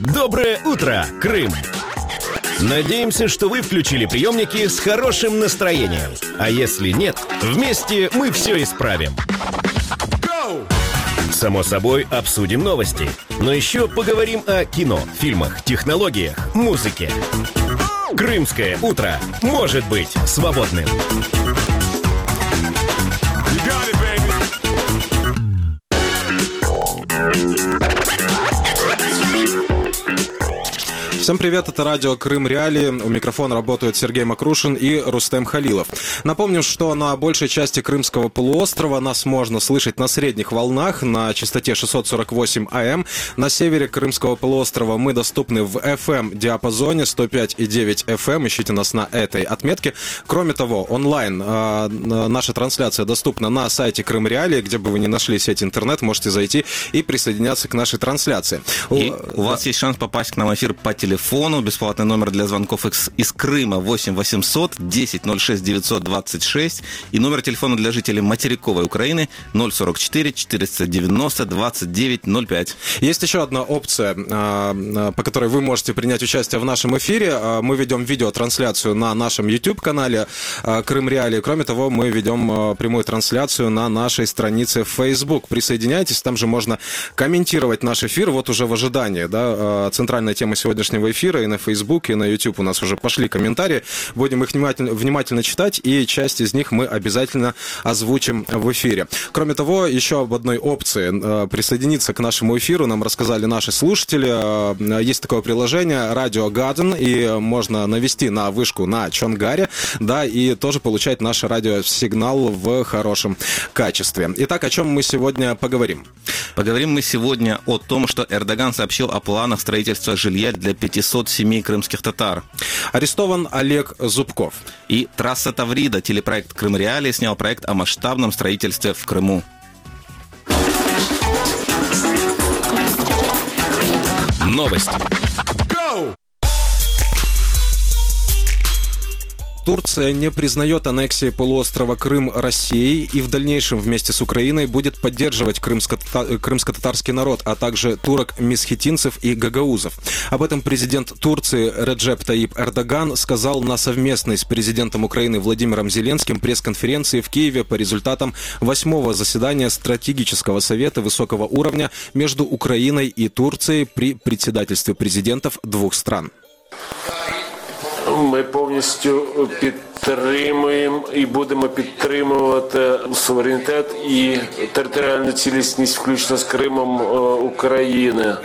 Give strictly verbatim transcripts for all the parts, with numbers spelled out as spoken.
Доброе утро, Крым! Надеемся, что вы включили приемники с хорошим настроением. А если нет, вместе мы все исправим. Само собой, обсудим новости. Но еще поговорим о кино, фильмах, технологиях, музыке. Крымское утро может быть свободным. Всем привет, это радио Крым Реалии. У микрофона работают Сергей Макрушин и Рустем Халилов. Напомню, что на большей части Крымского полуострова нас можно слышать на средних волнах на частоте шестьсот сорок восемь АМ. На севере Крымского полуострова мы доступны в эф эм-диапазоне сто пять и девять эф эм. Ищите нас на этой отметке. Кроме того, онлайн э, наша трансляция доступна на сайте Крым Реалии. Где бы вы ни нашли сеть интернет, можете зайти и присоединяться к нашей трансляции. И у, у вас есть шанс попасть к нам в эфир по телефону. Телефону, бесплатный номер для звонков из, из Крыма восемь восемьсот десять ноль шесть девятьсот двадцать шесть и номер телефона для жителей материковой Украины ноль сорок четыре четыреста девяносто двадцать девять ноль пять. Есть еще одна опция, по которой вы можете принять участие в нашем эфире. Мы ведем видеотрансляцию на нашем YouTube-канале Крым Реалии. Кроме того, мы ведем прямую трансляцию на нашей странице в Facebook. Присоединяйтесь, там же можно комментировать наш эфир. Вот уже в ожидании, да, центральная тема сегодняшнего эфира, и на Facebook, и на YouTube у нас уже пошли комментарии. Будем их внимательно, внимательно читать, и часть из них мы обязательно озвучим в эфире. Кроме того, еще об одной опции присоединиться к нашему эфиру нам рассказали наши слушатели. Есть такое приложение Radio Garden, и можно навести на вышку на Чонгаре, да, и тоже получать наш радиосигнал в хорошем качестве. Итак, о чем мы сегодня поговорим? Поговорим мы сегодня о том, что Эрдоган сообщил о планах строительства жилья для пятисот семей крымских татар. Арестован Олег Зубков. И трасса Таврида, телепроект Крым Реалии, снял проект о масштабном строительстве в Крыму. Новости. Турция не признает аннексии полуострова Крым Россией и в дальнейшем вместе с Украиной будет поддерживать крымско-тата- крымско-татарский народ, а также турок-месхетинцев и гагаузов. Об этом президент Турции Реджеп Таип Эрдоган сказал на совместной с президентом Украины Владимиром Зеленским пресс-конференции в Киеве по результатам восьмого заседания стратегического совета высокого уровня между Украиной и Турцией при председательстве президентов двух стран. Ми повністю підтримуємо і будемо підтримувати суверенітет і територіальну цілісність, включно з Кримом, України.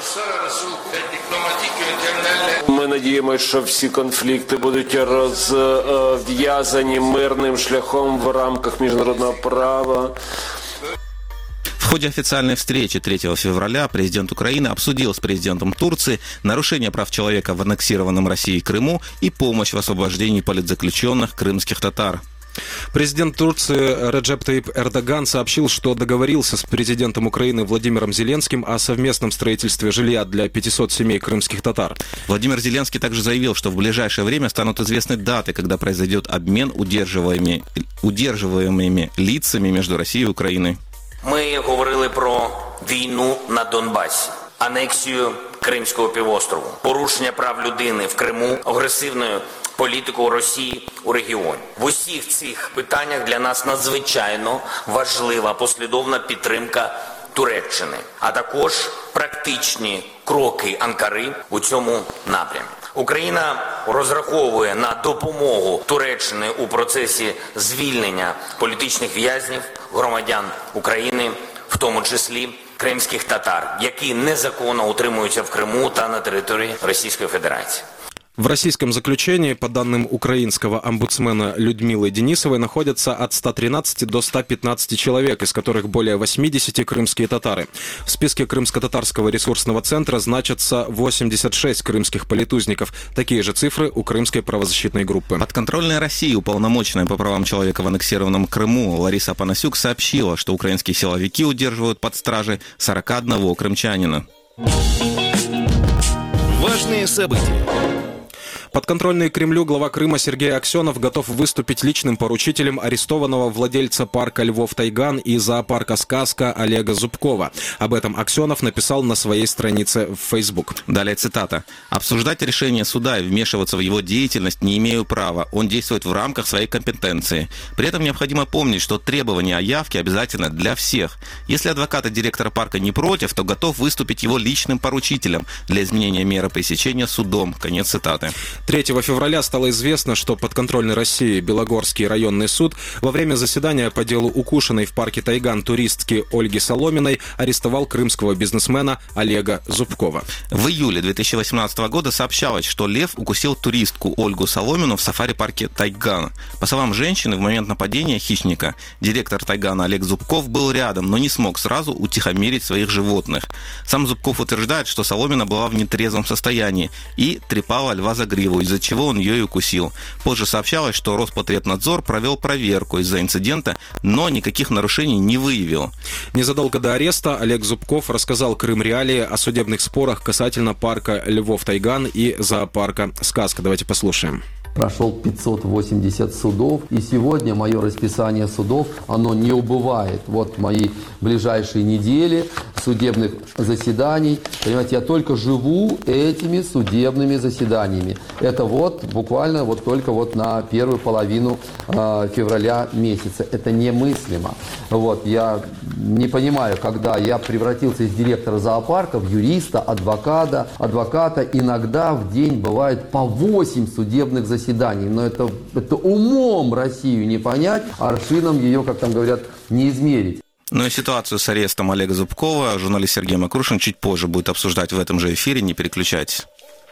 Ми надіємося, що всі конфлікти будуть розв'язані мирним шляхом в рамках міжнародного права. В ходе официальной встречи третьего февраля президент Украины обсудил с президентом Турции нарушение прав человека в аннексированном Россией Крыму и помощь в освобождении политзаключенных крымских татар. Президент Турции Реджеп Таип Эрдоган сообщил, что договорился с президентом Украины Владимиром Зеленским о совместном строительстве жилья для пятисот семей крымских татар. Владимир Зеленский также заявил, что в ближайшее время станут известны даты, когда произойдет обмен удерживаемыми, удерживаемыми лицами между Россией и Украиной. Ми говорили про війну на Донбасі, анексію Кримського півострову, порушення прав людини в Криму, агресивною політикою Росії у регіоні. В усіх цих питаннях для нас надзвичайно важлива послідовна підтримка Туреччини, а також практичні кроки Анкари у цьому напрямі. Україна розраховує на допомогу Туреччини у процесі звільнення політичних в'язнів, громадян України, в тому числі кримських татар, які незаконно утримуються в Криму та на території Російської Федерації. В российском заключении, по данным украинского омбудсмена Людмилы Денисовой, находятся от ста тринадцати до ста пятнадцати человек, из которых более восьмидесяти крымские татары. В списке Крымско-татарского ресурсного центра значатся восемьдесят шесть крымских политузников. Такие же цифры у крымской правозащитной группы. Подконтрольная России уполномоченная по правам человека в аннексированном Крыму Лариса Панасюк сообщила, что украинские силовики удерживают под стражей сорок одного крымчанина. Важные события. Подконтрольный Кремлю глава Крыма Сергей Аксенов готов выступить личным поручителем арестованного владельца парка Львов-Тайган и зоопарка «Сказка» Олега Зубкова. Об этом Аксенов написал на своей странице в Facebook. Далее цитата. «Обсуждать решение суда и вмешиваться в его деятельность не имею права. Он действует в рамках своей компетенции. При этом необходимо помнить, что требование о явке обязательно для всех. Если адвокат и директор парка не против, то готов выступить его личным поручителем для изменения меры пресечения судом». Конец цитаты. третьего февраля стало известно, что подконтрольный России Белогорский районный суд во время заседания по делу укушенной в парке Тайган туристки Ольги Соломиной арестовал крымского бизнесмена Олега Зубкова. В июле две тысячи восемнадцатого года сообщалось, что лев укусил туристку Ольгу Соломину в сафари-парке Тайган. По словам женщины, в момент нападения хищника директор Тайгана Олег Зубков был рядом, но не смог сразу утихомирить своих животных. Сам Зубков утверждает, что Соломина была в нетрезвом состоянии и трепала льва за гриву, из-за чего он ее и укусил. Позже сообщалось, что Роспотребнадзор провел проверку из-за инцидента, но никаких нарушений не выявил. Незадолго до ареста Олег Зубков рассказал Крым Реалии о судебных спорах касательно парка Львов-Тайган и зоопарка «Сказка». Давайте послушаем. Прошел пятьсот восемьдесят судов, и сегодня мое расписание судов, оно не убывает. Вот мои ближайшие недели судебных заседаний. Понимаете, я только живу этими судебными заседаниями. Это вот буквально вот только вот на первую половину э, февраля месяца. Это немыслимо. Вот, я не понимаю, когда я превратился из директора зоопарка в юриста, адвоката, адвоката. Иногда в день бывает по восемь судебных заседаний. Но это, это умом Россию не понять, аршином ее, как там говорят, не измерить. Ну и ситуацию с арестом Олега Зубкова журналист Сергей Макрушин чуть позже будет обсуждать в этом же эфире. Не переключайтесь.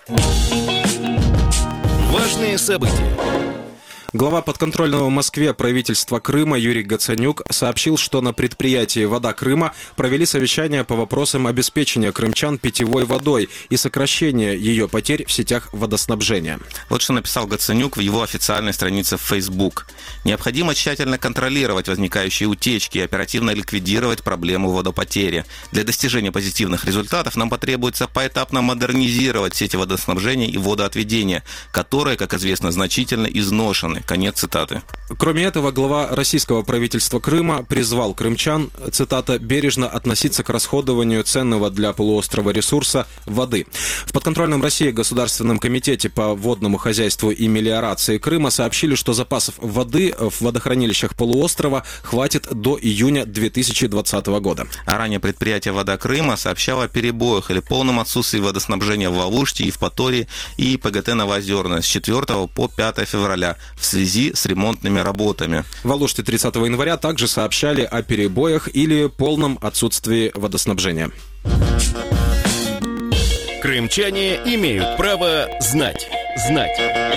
Важные события. Глава подконтрольного Москве правительства Крыма Юрий Гацанюк сообщил, что на предприятии «Вода Крыма» провели совещание по вопросам обеспечения крымчан питьевой водой и сокращения ее потерь в сетях водоснабжения. Вот что написал Гацанюк в его официальной странице в Facebook. «Необходимо тщательно контролировать возникающие утечки и оперативно ликвидировать проблему водопотери. Для достижения позитивных результатов нам потребуется поэтапно модернизировать сети водоснабжения и водоотведения, которые, как известно, значительно изношены». Конец цитаты. Кроме этого, глава российского правительства Крыма призвал крымчан, цитата, «бережно относиться к расходованию ценного для полуострова ресурса воды». В подконтрольном России Государственном комитете по водному хозяйству и мелиорации Крыма сообщили, что запасов воды в водохранилищах полуострова хватит до июня две тысячи двадцатого года. А ранее предприятие «Вода Крыма» сообщало о перебоях или полном отсутствии водоснабжения в Алуште, Евпатории и ПГТ Новоозерное с четвёртого по пятое февраля в связи с ремонтными работами. В Алуште тридцатого января также сообщали о перебоях или полном отсутствии водоснабжения. Крымчане имеют право знать. Знать.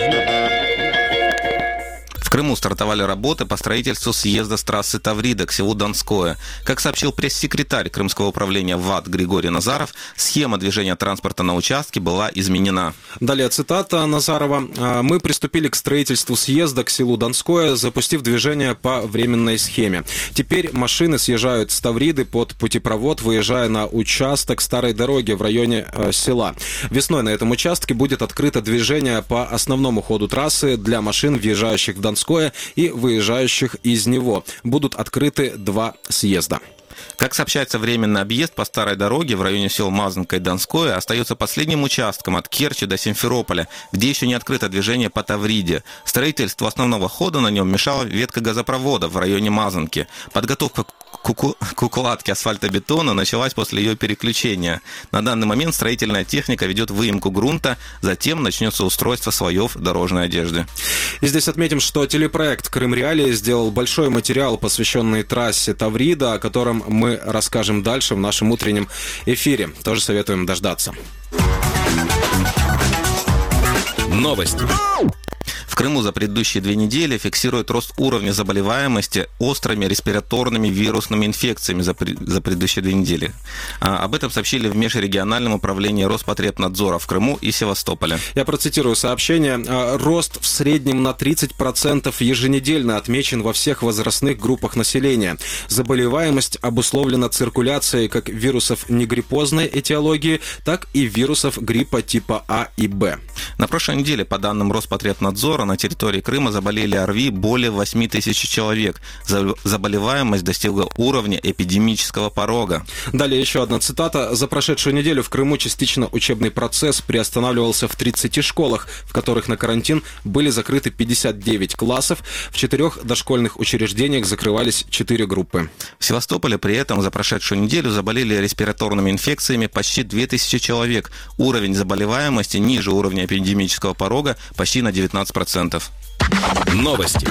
В Крыму стартовали работы по строительству съезда с трассы Таврида к селу Донское. Как сообщил пресс-секретарь Крымского управления ВАТ Григорий Назаров, схема движения транспорта на участке была изменена. Далее цитата Назарова. «Мы приступили к строительству съезда к селу Донское, запустив движение по временной схеме. Теперь машины съезжают с Тавриды под путепровод, выезжая на участок старой дороги в районе э, села. Весной на этом участке будет открыто движение по основному ходу трассы для машин, въезжающих в Донское и выезжающих из него. Будут открыты два съезда». Как сообщается, временный объезд по старой дороге в районе сел Мазанка и Донское остается последним участком от Керчи до Симферополя, где еще не открыто движение по Тавриде. Строительству основного хода на нем мешала ветка газопровода в районе Мазанки. Подготовка к, уку... к укладке асфальтобетона началась после ее переключения. На данный момент строительная техника ведет выемку грунта, затем начнется устройство слоев дорожной одежды. И здесь отметим, что телепроект «Крым Реалии» сделал большой материал, посвященный трассе Таврида, о котором мы расскажем дальше в нашем утреннем эфире. Тоже советуем дождаться. Новости. В Крыму за предыдущие две недели фиксирует рост уровня заболеваемости острыми респираторными вирусными инфекциями за, при... за предыдущие две недели. А, об этом сообщили в межрегиональном управлении Роспотребнадзора в Крыму и Севастополе. Я процитирую сообщение. Рост в среднем на тридцать процентов еженедельно отмечен во всех возрастных группах населения. Заболеваемость обусловлена циркуляцией как вирусов негриппозной этиологии, так и вирусов гриппа типа А и Б. На прошлой неделе, по данным Роспотребнадзора, на территории Крыма заболели ОРВИ более восемь тысяч человек. Заболеваемость достигла уровня эпидемического порога. Далее еще одна цитата. За прошедшую неделю в Крыму частично учебный процесс приостанавливался в тридцати школах, в которых на карантин были закрыты пятьдесят девять классов. В четырех дошкольных учреждениях закрывались четыре группы. В Севастополе при этом за прошедшую неделю заболели респираторными инфекциями почти две тысячи человек. Уровень заболеваемости ниже уровня эпидемического порога почти на девятнадцать процентов. Новости.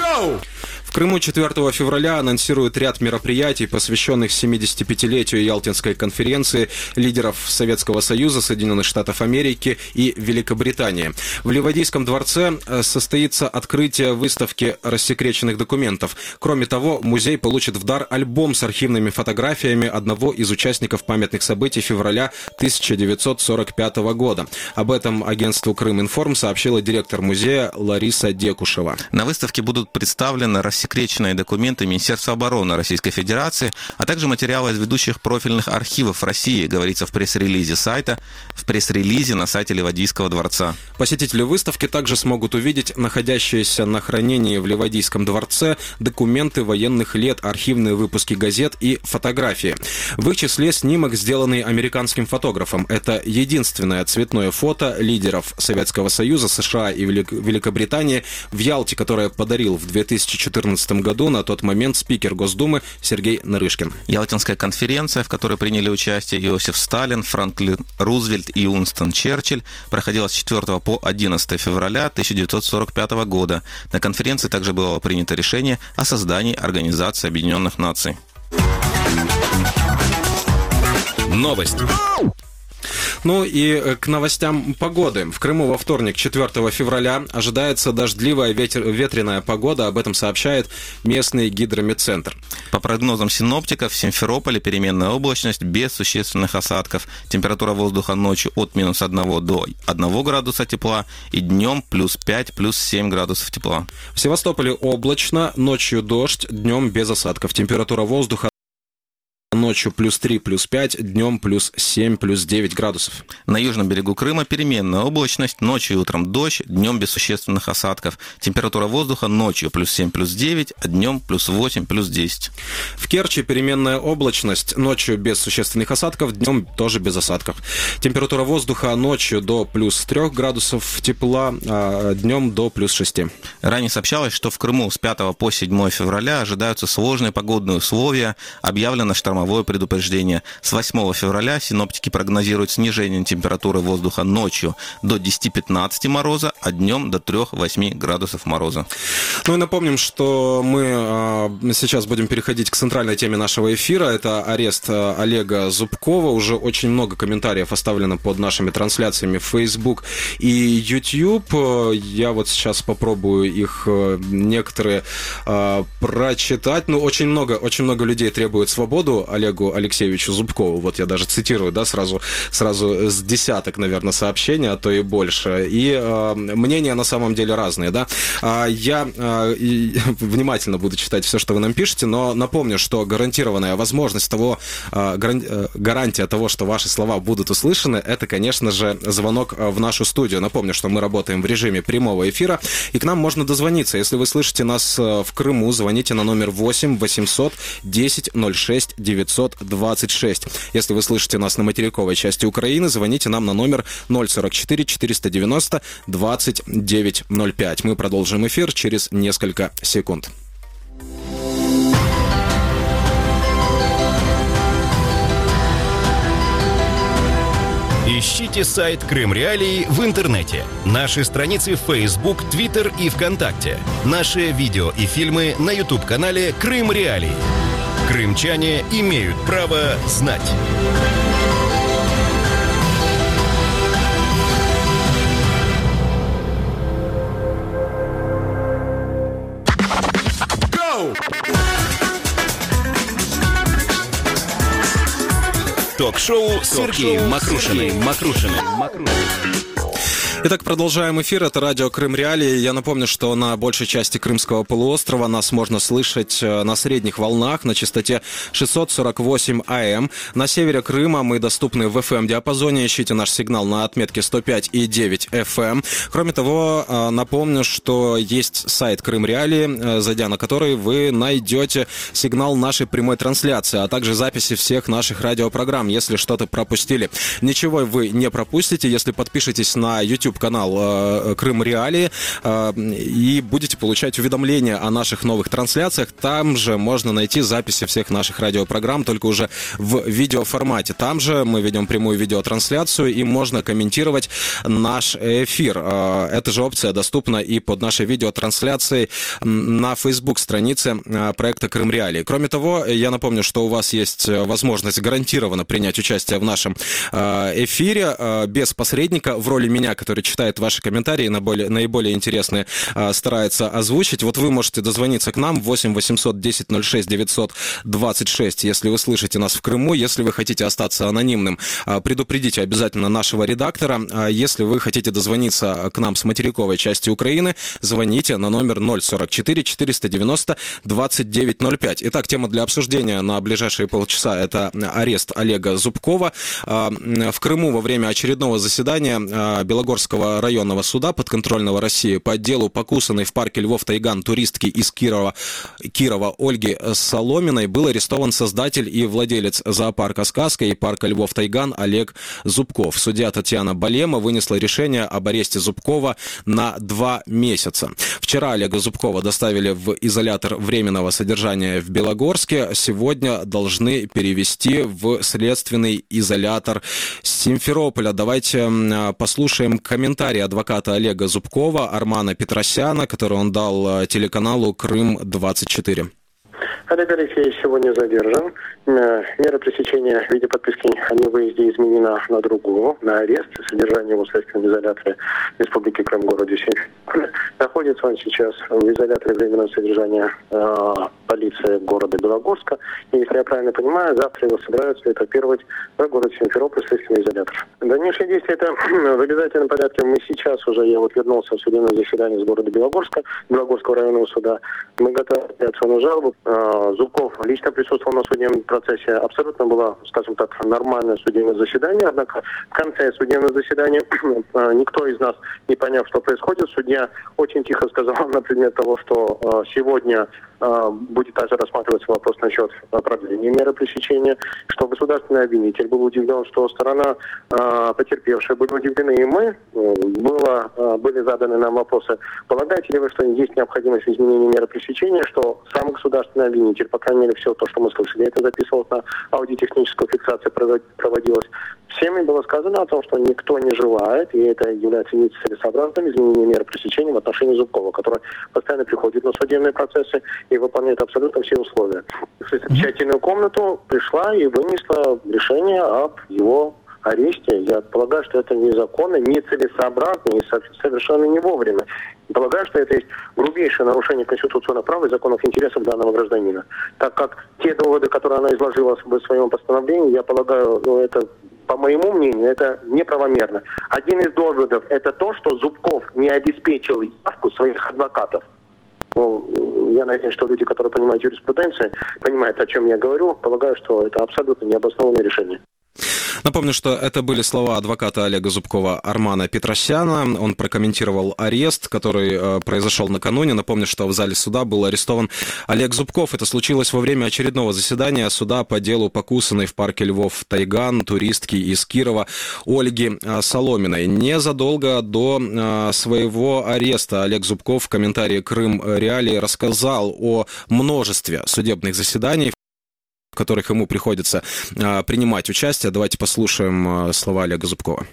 В Крыму четвёртого февраля анонсируют ряд мероприятий, посвященных семидесятипятилетию Ялтинской конференции лидеров Советского Союза, Соединенных Штатов Америки и Великобритании. В Ливадийском дворце состоится открытие выставки рассекреченных документов. Кроме того, музей получит в дар альбом с архивными фотографиями одного из участников памятных событий февраля тысяча девятьсот сорок пятого года. Об этом агентству Крыминформ сообщила директор музея Лариса Декушева. На выставке будут представлены рассекреченные документы Министерства обороны Российской Федерации, а также материалы из ведущих профильных архивов России, говорится в пресс-релизе сайта, в пресс-релизе на сайте Ливадийского дворца. Посетители выставки также смогут увидеть находящиеся на хранении в Ливадийском дворце документы военных лет, архивные выпуски газет и фотографии. В их числе снимок, сделанный американским фотографом. Это единственное цветное фото лидеров Советского Союза, США и Великобритании в Ялте, которое подарил в две тысячи четырнадцатом году на тот момент спикер Госдумы Сергей Нарышкин. Ялтинская конференция, в которой приняли участие Иосиф Сталин, Франклин Рузвельт и Уинстон Черчилль, проходила с четвёртого по одиннадцатое февраля тысяча девятьсот сорок пятого года. На конференции также было принято решение о создании Организации Объединенных Наций. Новости. Ну и к новостям погоды. В Крыму во вторник, четвёртого февраля, ожидается дождливая ветер, ветреная погода. Об этом сообщает местный гидрометцентр. По прогнозам синоптиков, в Симферополе переменная облачность без существенных осадков. Температура воздуха ночью от минус одного до одного градуса тепла и днем плюс пять, плюс семь градусов тепла. В Севастополе облачно, ночью дождь, днем без осадков. Температура воздуха ночью плюс три, плюс пять, днем плюс семь, плюс девять градусов. На южном берегу Крыма переменная облачность, ночью и утром дождь, днем без существенных осадков. Температура воздуха ночью плюс семь, плюс девять, а днем плюс восемь, плюс десять. В Керчи переменная облачность, ночью без существенных осадков, днем тоже без осадков. Температура воздуха ночью до плюс трех градусов тепла, а днем до плюс шести. Ранее сообщалось, что в Крыму с пятого по седьмое февраля ожидаются сложные погодные условия, объявлено штормовое предупреждение. С восьмого февраля синоптики прогнозируют снижение температуры воздуха ночью до десяти-пятнадцати мороза, а днем до трёх-восьми градусов мороза. Ну и напомним, что мы э, сейчас будем переходить к центральной теме нашего эфира. Это арест э, Олега Зубкова. Уже очень много комментариев оставлено под нашими трансляциями в Facebook и YouTube. Я вот сейчас попробую их э, некоторые э, прочитать. Ну, очень много, очень много людей требует свободу Олегу Алексеевичу Зубкову. Вот я даже цитирую, да, сразу, сразу с десяток, наверное, сообщений, а то и больше. И э, мнения на самом деле разные, да. А, я э, и, внимательно буду читать все, что вы нам пишете, но напомню, что гарантированная возможность того, э, гаран, э, гарантия того, что ваши слова будут услышаны, это, конечно же, звонок в нашу студию. Напомню, что мы работаем в режиме прямого эфира, и к нам можно дозвониться. Если вы слышите нас в Крыму, звоните на номер восемь восемьсот десять ноль шесть девятьсот двадцать шесть. Если вы слышите нас на материковой части Украины, звоните нам на номер ноль сорок четыре четыреста девяносто двадцать девять ноль пять. Мы продолжим эфир через несколько секунд. Ищите сайт Крым Реалии в интернете. Наши страницы в Facebook, Twitter и ВКонтакте. Наши видео и фильмы на YouTube-канале Крым Реалии. Крымчане имеют право знать. Ток-шоу с Сергеем Макрушиным. Итак, продолжаем эфир. Это радио Крым Реалии. Я напомню, что на большей части Крымского полуострова нас можно слышать на средних волнах на частоте шестьсот сорок восемь АМ. На севере Крыма мы доступны в эф эм-диапазоне. Ищите наш сигнал на отметке сто пять и девять эф эм. Кроме того, напомню, что есть сайт Крым Реалии, зайдя на который вы найдете сигнал нашей прямой трансляции, а также записи всех наших радиопрограмм, если что-то пропустили. Ничего вы не пропустите, если подпишетесь на YouTube канал э, Крым Реалии э, и будете получать уведомления о наших новых трансляциях. Там же можно найти записи всех наших радиопрограмм, только уже в видеоформате. Там же мы ведем прямую видеотрансляцию и можно комментировать наш эфир. Э, эта же опция доступна и под нашей видеотрансляцией на Facebook-странице э, проекта Крым Реалии. Кроме того, я напомню, что у вас есть возможность гарантированно принять участие в нашем э, эфире э, без посредника, в роли меня, который читает ваши комментарии, наиболее, наиболее интересные э, старается озвучить. Вот вы можете дозвониться к нам восемь восемьсот десять ноль шесть девятьсот двадцать шесть, если вы слышите нас в Крыму. Если вы хотите остаться анонимным, э, предупредите обязательно нашего редактора. Э, если вы хотите дозвониться к нам с материковой части Украины, звоните на номер ноль сорок четыре четыреста девяносто двадцать девять ноль пять. Итак, тема для обсуждения на ближайшие полчаса – это арест Олега Зубкова. Э, в Крыму во время очередного заседания э, Белогорского районного суда подконтрольного России по делу покусанной в парке Львов-Тайган туристки из Кирова, Кирова Ольги Соломиной был арестован создатель и владелец зоопарка «Сказка» и парка Львов-Тайган Олег Зубков. Судья Татьяна Балема вынесла решение об аресте Зубкова на два месяца. Вчера Олега Зубкова доставили в изолятор временного содержания в Белогорске. Сегодня должны перевести в следственный изолятор Симферополя. Давайте послушаем комментарий адвоката Олега Зубкова Армана Петросяна, который он дал телеканалу Крым двадцать четыре. Олег Алексеевич сегодня задержан. Мера пресечения в виде подписки о невыезде изменена на другую, на арест и содержание его в следственном изоляторе Республики Крым в городе Симферополе. Находится он сейчас в изоляторе временного содержания э, полиции города Белогорска. И, если я правильно понимаю, завтра его собираются этапировать в город Симферополь, следственный изолятор. Дальнейшие действия это в обязательном порядке. Мы сейчас уже, я вот вернулся в судебное заседание с города Белогорска, Белогорского районного суда. Мы готовы апелляционную жалобу. Зубков лично присутствовал на судебном процессе. Абсолютно было, скажем так, нормальное судебное заседание. Однако в конце судебного заседания никто из нас, не поняв, что происходит, судья очень тихо сказал на предмет того, что сегодня будет также рассматриваться вопрос насчет продления меры пресечения, что государственный обвинитель был удивлен, что сторона потерпевшая были удивлены, и мы, было, были заданы нам вопросы, полагаете ли вы, что есть необходимость изменения меры пресечения, что сам государственный обвинитель, по крайней мере, все то, что мы слышали, это записывалось на аудиотехническую фиксацию, проводилось. Всеми было сказано о том, что никто не желает, и это является нецелесообразным изменением меры пресечения в отношении Зубкова, который постоянно приходит на судебные процессы и выполняет абсолютно все условия. В совещательную комнату пришла и вынесла решение об его аресте. Я полагаю, что это незаконно, нецелесообразно и совершенно не вовремя. Полагаю, что это есть грубейшее нарушение конституционных прав и законных интересов данного гражданина. Так как те доводы, которые она изложила в своем постановлении, я полагаю, ну, это, по моему мнению, это неправомерно. Один из доводов – это то, что Зубков не обеспечил явку своих адвокатов. Ну, я надеюсь, что люди, которые понимают юриспруденцию, понимают, о чем я говорю. Полагаю, что это абсолютно необоснованное решение. Напомню, что это были слова адвоката Олега Зубкова Армана Петросяна. Он прокомментировал арест, который э, произошел накануне. Напомню, что в зале суда был арестован Олег Зубков. Это случилось во время очередного заседания суда по делу покусанной в парке Львов-Тайган туристки из Кирова Ольги э, Соломиной. Незадолго до э, своего ареста Олег Зубков в комментарии Крым Реалии рассказал о множестве судебных заседаний, в которых ему приходится э, принимать участие. Давайте послушаем э, слова Олега Зубкова.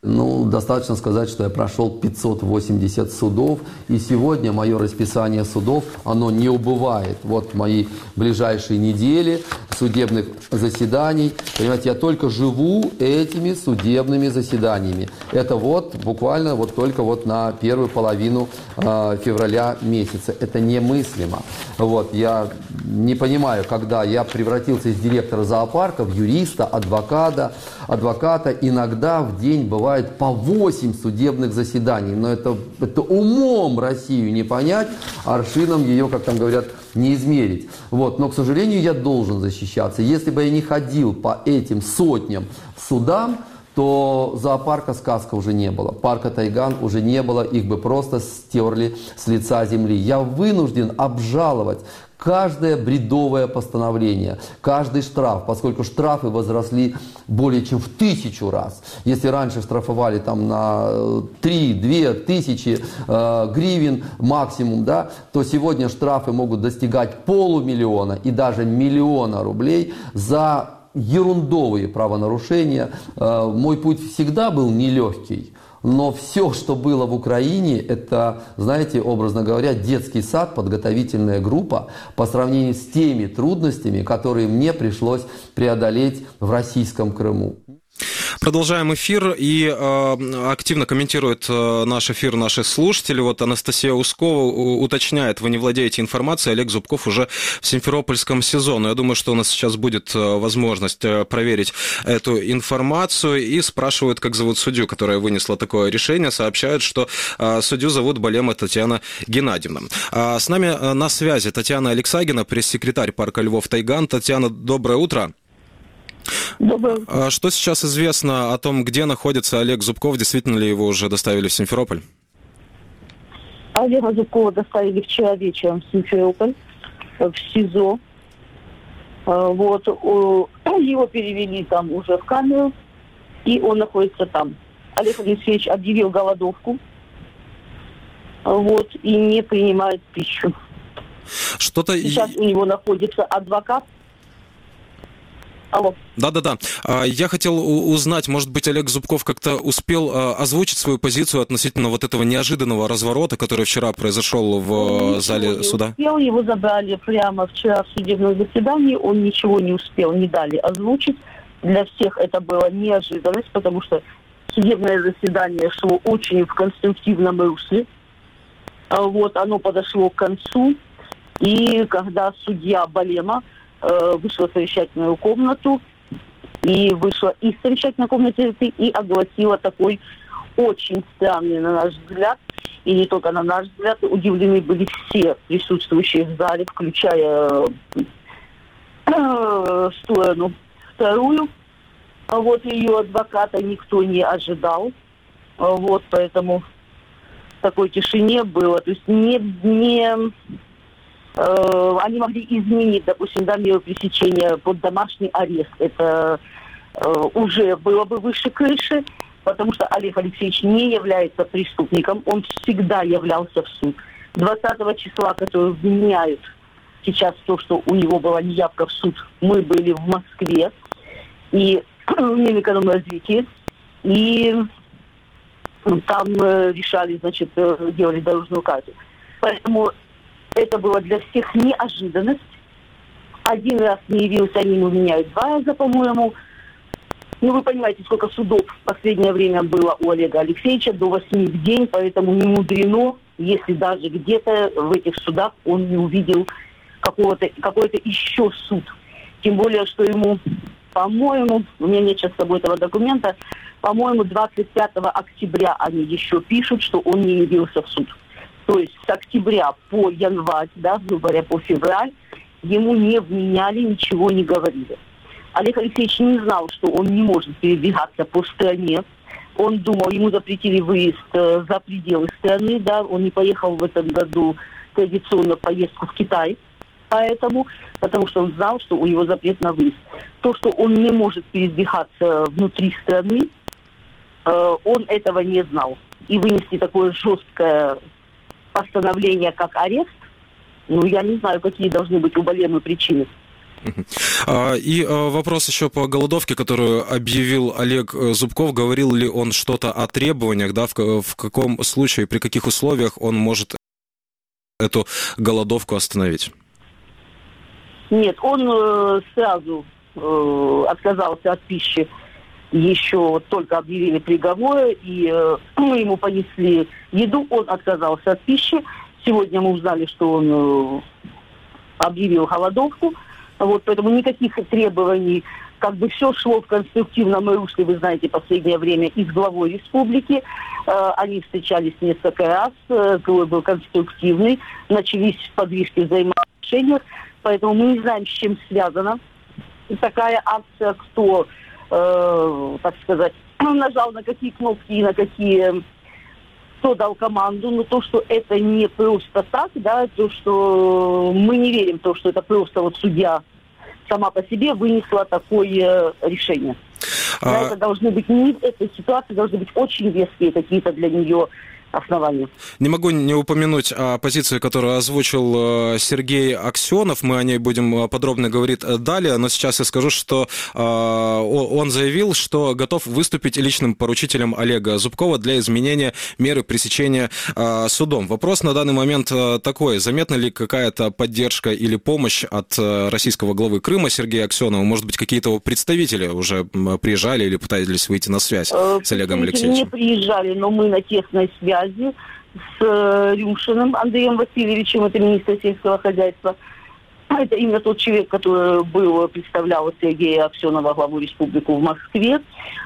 Ну, достаточно сказать, что я прошел пятьсот восемьдесят судов, и сегодня мое расписание судов, оно не убывает. Вот мои ближайшие недели судебных заседаний. Понимаете, я только живу этими судебными заседаниями. Это вот буквально вот только вот на первую половину э, февраля месяца. Это немыслимо. Вот, я не понимаю, когда я превратился из директора зоопарка в юриста, адвоката, адвоката, иногда в день бывает по восемь судебных заседаний. Но это, это умом Россию не понять, аршином ее, как там говорят, не измерить. Вот. Но, к сожалению, я должен защищаться. Если бы я не ходил по этим сотням судам, то зоопарка сказка уже не было. Парка Тайган уже не было, их бы просто стерли с лица земли. Я вынужден обжаловать каждое бредовое постановление, каждый штраф, поскольку штрафы возросли более чем в тысячу раз. Если раньше штрафовали там на три-две тысячи э, гривен максимум, да, то сегодня штрафы могут достигать полумиллиона и даже миллиона рублей за ерундовые правонарушения. Э, мой путь всегда был нелегкий. Но все, что было в Украине, это, знаете, образно говоря, детский сад, подготовительная группа по сравнению с теми трудностями, которые мне пришлось преодолеть в российском Крыму. Продолжаем эфир, и э, активно комментирует э, наш эфир наши слушатели. Вот Анастасия Ускова уточняет: вы не владеете информацией, Олег Зубков уже в Симферопольском СИЗО. Но я думаю, что у нас сейчас будет э, возможность э, проверить эту информацию. И спрашивают, как зовут судью, которая вынесла такое решение. Сообщают, что э, судью зовут Балема Татьяна Геннадьевна. А с нами э, на связи Татьяна Алексагина, пресс-секретарь парка Львов Тайган. Татьяна, доброе утро. Доброе. Что сейчас известно о том, где находится Олег Зубков? Действительно ли его уже доставили в Симферополь? Олега Зубкова доставили вчера вечером в Симферополь, в СИЗО. Вот. Его перевели там уже в камеру, и он находится там. Олег Алексеевич объявил голодовку, вот, и не принимает пищу. Что-то... Сейчас у него находится адвокат. Алло. Да-да-да. Я хотел узнать, может быть, Олег Зубков как-то успел озвучить свою позицию относительно вот этого неожиданного разворота, который вчера произошел в он зале суда? Успел, его забрали прямо вчера в судебном заседании, он ничего не успел, не дали озвучить. Для всех это было неожиданность, потому что судебное заседание шло очень в конструктивном русле. Вот, оно подошло к концу, и когда судья Балема вышла в совещательную комнату, и вышла из совещательной комнаты и огласила такой очень странный, на наш взгляд, и не только на наш взгляд, удивлены были все присутствующие в зале, включая э, сторону вторую. А вот ее адвоката никто не ожидал. Вот, поэтому в такой тишине было. То есть не... не они могли изменить, допустим, да, меру пресечения под домашний арест. Это э, уже было бы выше крыши, потому что Олег Алексеевич не является преступником, он всегда являлся в суд. двадцатого числа, который обвиняют сейчас в том, что у него была неявка в суд, мы были в Москве и в Минэкономразвитии, и там э, решали, значит, э, делали дорожную карту. Поэтому это было для всех неожиданность. Один раз не явился, они ему меняют два раза, по-моему. Ну, вы понимаете, сколько судов в последнее время было у Олега Алексеевича, до восьми в день, поэтому не мудрено, если даже где-то в этих судах он не увидел какого-то, какой-то еще суд. Тем более, что ему, по-моему, у меня нет сейчас с собой этого документа, по-моему, двадцать пятого октября они еще пишут, что он не явился в суд. То есть с октября по январь, да, грубо говоря, по февраль, ему не вменяли, ничего не говорили. Олег Алексеевич не знал, что он не может передвигаться по стране. Он думал, ему запретили выезд э, за пределы страны, да, он не поехал в этом году традиционно в поездку в Китай, поэтому, потому что он знал, что у него запрет на выезд. То, что он не может передвигаться внутри страны, э, он этого не знал. И вынести такое жесткое постановление, как арест, ну, я не знаю, какие должны быть у Балемы причины. И вопрос еще по голодовке, которую объявил Олег Зубков. Говорил ли он что-то о требованиях, да, в каком случае, при каких условиях он может эту голодовку остановить? Нет, он сразу отказался от пищи. Еще только объявили приговоры, и мы ему понесли еду, он отказался от пищи. Сегодня мы узнали, что он объявил голодовку. Вот, поэтому никаких требований, как бы все шло в конструктивном русле, вы знаете, последнее время и с главой республики. Э, они встречались несколько раз, э, был конструктивный, начались подвижки взаимоотношений, поэтому мы не знаем, с чем связана такая акция, кто, э, так сказать, нажал на какие кнопки и на какие... кто дал команду, но то, что это не просто так, да, то, что мы не верим в то, что это просто вот судья сама по себе вынесла такое решение. А... Да, это должны быть, не в этой ситуации должны быть очень веские какие-то для нее основания. Не могу не упомянуть о позиции, которую озвучил Сергей Аксенов. Мы о ней будем подробно говорить далее, но сейчас я скажу, что он заявил, что готов выступить личным поручителем Олега Зубкова для изменения меры пресечения судом. Вопрос на данный момент такой. Заметна ли какая-то поддержка или помощь от российского главы Крыма Сергея Аксенова? Может быть, какие-то его представители уже приезжали или пытались выйти на связь с Олегом Алексеевичем? Не приезжали, но мы на тесной связи с Рюшиным Андреем Васильевичем, это министр сельского хозяйства. Это именно тот человек, который был, представлял Сергея Аксенова, главу республики в Москве.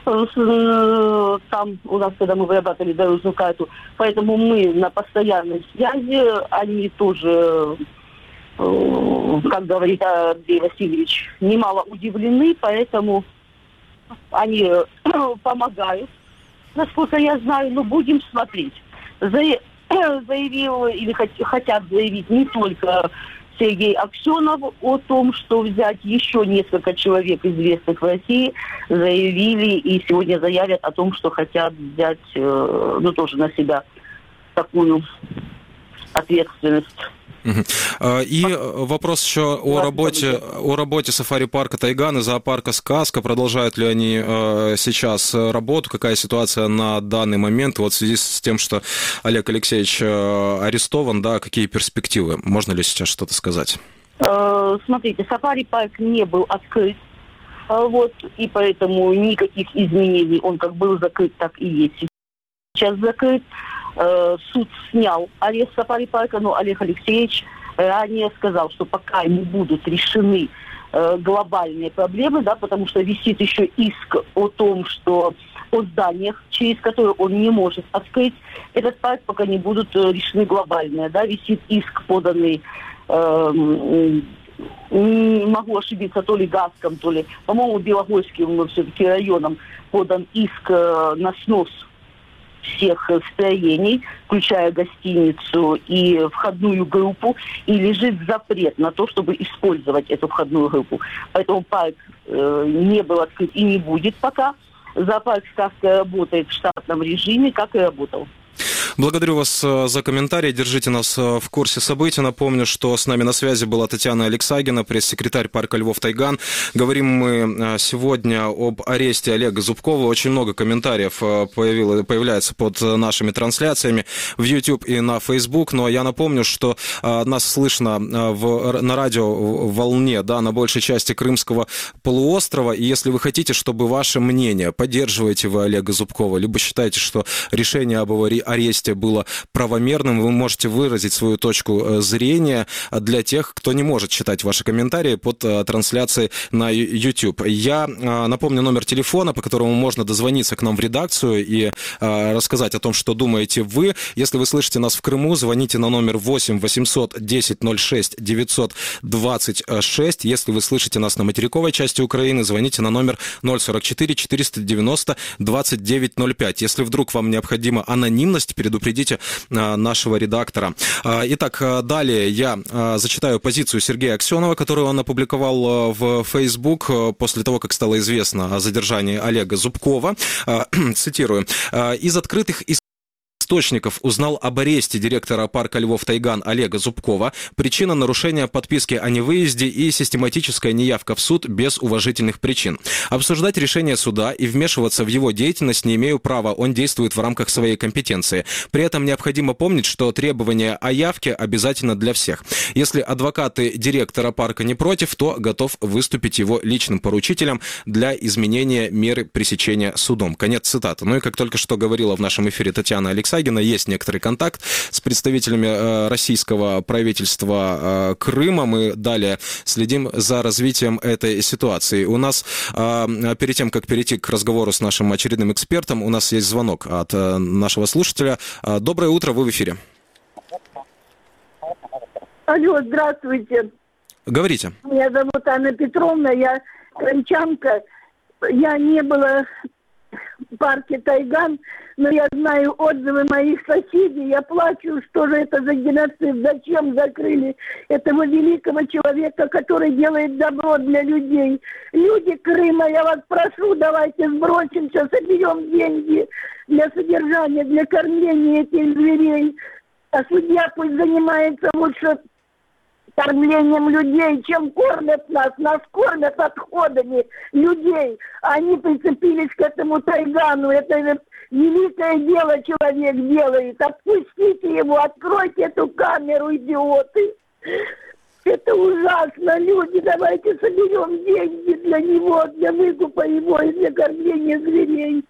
Там у нас, когда мы вырабатывали дорожную карту. Поэтому мы на постоянной связи. Они тоже, как говорит Андрей Васильевич, немало удивлены, поэтому они помогают, насколько я знаю, но будем смотреть. Заявил или хотят заявить не только Сергей Аксенов о том, что взять еще несколько человек, известных в России, заявили и сегодня заявят о том, что хотят взять, ну, тоже на себя такую ответственность. И вопрос еще о работе, о работе сафари-парка «Тайган» и зоопарка «Сказка». Продолжают ли они сейчас работу? Какая ситуация на данный момент? Вот в связи с тем, что Олег Алексеевич арестован, да, какие перспективы? Можно ли сейчас что-то сказать? Смотрите, сафари-парк не был открыт. Вот, и поэтому никаких изменений. Он как был закрыт, так и есть. Сейчас закрыт. Суд снял арест сафари-парка, но Олег Алексеевич ранее сказал, что пока не будут решены э, глобальные проблемы, да, потому что висит еще иск о том, что о зданиях, через которые он не может открыть этот парк, пока не будут решены глобальные. Да, висит иск, поданный, э, не могу ошибиться, то ли Гаском, то ли, по-моему, Белогорским все-таки районом подан иск э, на снос всех строений, включая гостиницу и входную группу, и лежит запрет на то, чтобы использовать эту входную группу. Поэтому парк э, не был открыт и не будет пока. Зоопарк «Сказка» работает в штатном режиме, как и работал. Благодарю вас за комментарий. Держите нас в курсе событий. Напомню, что с нами на связи была Татьяна Алексагина, пресс-секретарь парка Львов «Тайган». Говорим мы сегодня об аресте Олега Зубкова. Очень много комментариев появилось, появляется под нашими трансляциями в YouTube и на Facebook. Но я напомню, что нас слышно в, на радиоволне, да, на большей части Крымского полуострова. И если вы хотите, чтобы ваше мнение, поддерживаете вы Олега Зубкова, либо считаете, что решение об аресте было правомерным, вы можете выразить свою точку зрения для тех, кто не может читать ваши комментарии под трансляцией на YouTube. Я напомню номер телефона, по которому можно дозвониться к нам в редакцию и рассказать о том, что думаете вы. Если вы слышите нас в Крыму, звоните на номер восемь восемьсот десять ноль шесть девятьсот двадцать шесть. Если вы слышите нас на материковой части Украины, звоните на номер ноль сорок четыре четыреста девяносто двадцать девять ноль пять. Если вдруг вам необходима анонимность, предупредите нашего редактора. Итак, далее я зачитаю позицию Сергея Аксенова, которую он опубликовал в Facebook после того, как стало известно о задержании Олега Зубкова. Цитирую. «Из открытых источников узнал об аресте директора парка Львов Тайган Олега Зубкова. Причина — нарушения подписки о невыезде и систематическая неявка в суд без уважительных причин. Обсуждать решение суда и вмешиваться в его деятельность не имею права, он действует в рамках своей компетенции. При этом необходимо помнить, что требование о явке обязательно для всех. Если адвокаты директора парка не против, то готов выступить его личным поручителем для изменения меры пресечения судом. Конец цитаты. Ну и как только что говорила в нашем эфире Татьяна Алексагина, есть некоторый контакт с представителями э, российского правительства э, Крыма. Мы далее следим за развитием этой ситуации. У нас, э, перед тем, как перейти к разговору с нашим очередным экспертом, у нас есть звонок от э, нашего слушателя. Э, доброе утро, вы в эфире. Алло, здравствуйте. Говорите. Меня зовут Анна Петровна, я крымчанка. Я не была в парке Тайган, но я знаю отзывы моих соседей. Я плачу, что же это за геноцид, зачем закрыли этого великого человека, который делает добро для людей. Люди Крыма, я вас прошу, давайте сбросимся, соберем деньги для содержания, для кормления этих зверей. А судья пусть занимается лучше кормлением людей, чем кормят нас. Нас кормят отходами людей. Они прицепились к этому Тайгану. Это великое дело человек делает. Отпустите его, откройте эту камеру, идиоты. Это ужасно. Люди, давайте соберем деньги для него, для выкупа его и для кормления зверей.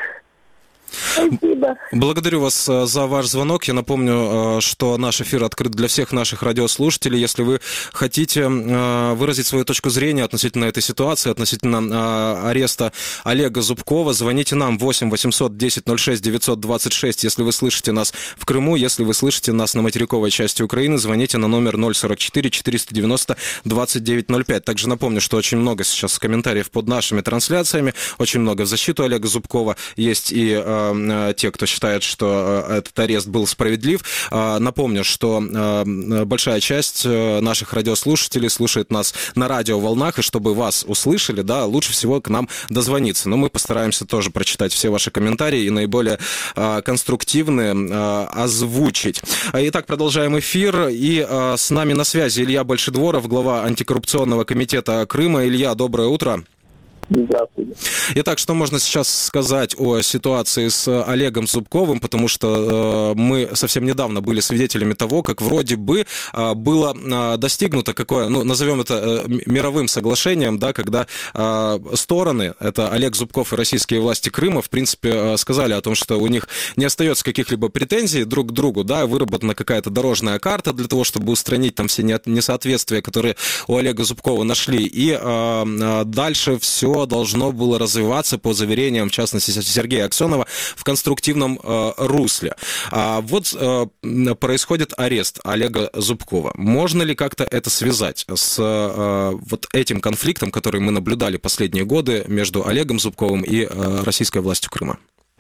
Спасибо. Благодарю вас за ваш звонок. Я напомню, что наш эфир открыт для всех наших радиослушателей. Если вы хотите выразить свою точку зрения относительно этой ситуации, относительно ареста Олега Зубкова, звоните нам восемь восемьсот десять ноль шесть девятьсот двадцать шесть, если вы слышите нас в Крыму. Если вы слышите нас на материковой части Украины, звоните на номер ноль сорок четыре четыреста девяносто двадцать девять ноль пять. Также напомню, что очень много сейчас комментариев под нашими трансляциями, очень много в защиту Олега Зубкова. Есть и те, кто считает, что этот арест был справедлив. Напомню, что большая часть наших радиослушателей слушает нас на радиоволнах, и чтобы вас услышали, да, лучше всего к нам дозвониться. Но мы постараемся тоже прочитать все ваши комментарии и наиболее конструктивные озвучить. Итак, продолжаем эфир. И с нами на связи Илья Большедворов, глава антикоррупционного комитета Крыма. Илья, доброе утро. Здравствуйте. Итак, что можно сейчас сказать о ситуации с Олегом Зубковым, потому что э, мы совсем недавно были свидетелями того, как вроде бы э, было э, достигнуто какое, ну, назовем это э, мировым соглашением, да, когда э, стороны, это Олег Зубков и российские власти Крыма, в принципе, э, сказали о том, что у них не остается каких-либо претензий друг к другу, да, выработана какая-то дорожная карта для того, чтобы устранить там все несоответствия, которые у Олега Зубкова нашли, и э, э, дальше все должно было развиваться, по заверениям, в частности, Сергея Аксенова, в конструктивном э, русле. А вот э, происходит арест Олега Зубкова. Можно ли как-то это связать с э, вот этим конфликтом, который мы наблюдали последние годы между Олегом Зубковым и э, российской властью Крыма?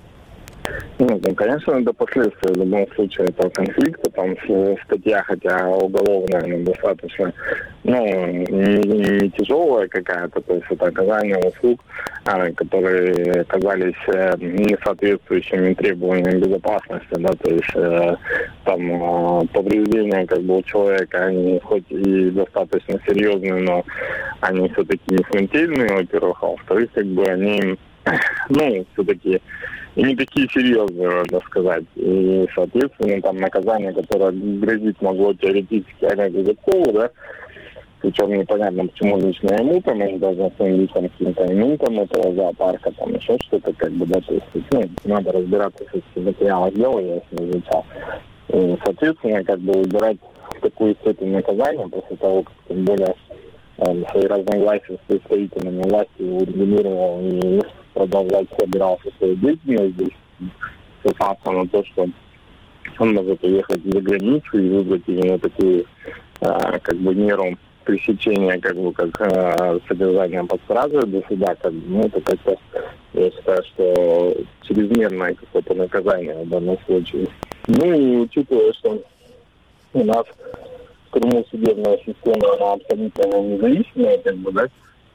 Ну, там, конечно, это последствия в любом случае этого конфликта. Там статья, хотя уголовная, но достаточно, ну, не, не тяжелая какая-то, то есть это оказание услуг, которые оказались не соответствующими требованиям безопасности, да, то есть там повреждения как бы у человека, они хоть и достаточно серьезные, но они все-таки не смертельные, во-первых, а во-вторых, как бы они, ну, все-таки и не такие серьезные, можно сказать. И, соответственно, там наказание, которое грозит могло теоретически Олегу Зубкову, да, причем непонятно, почему лично ему, там, они должны остановить там каким-то иным там этого зоопарка, там, еще что-то, как бы, да, то есть, ну, надо разбираться с материалом дела, я если изучал. И, соответственно, как бы выбирать в такую степень наказания после того, как тем более э, свои разногласия с представителями власти урегулировал и продолжать собирался свою деятельность здесь, ссылаться на то, что он может уехать за границу и выбрать именно такую а, как бы меру пресечения, как бы как а, содержание под стражей до суда, как бы, ну, это как-то, я считаю, что чрезмерное какое-то наказание в данном случае. Ну и учитывая, что у нас в Крыму судебная система, она абсолютно независимая, как бы, да,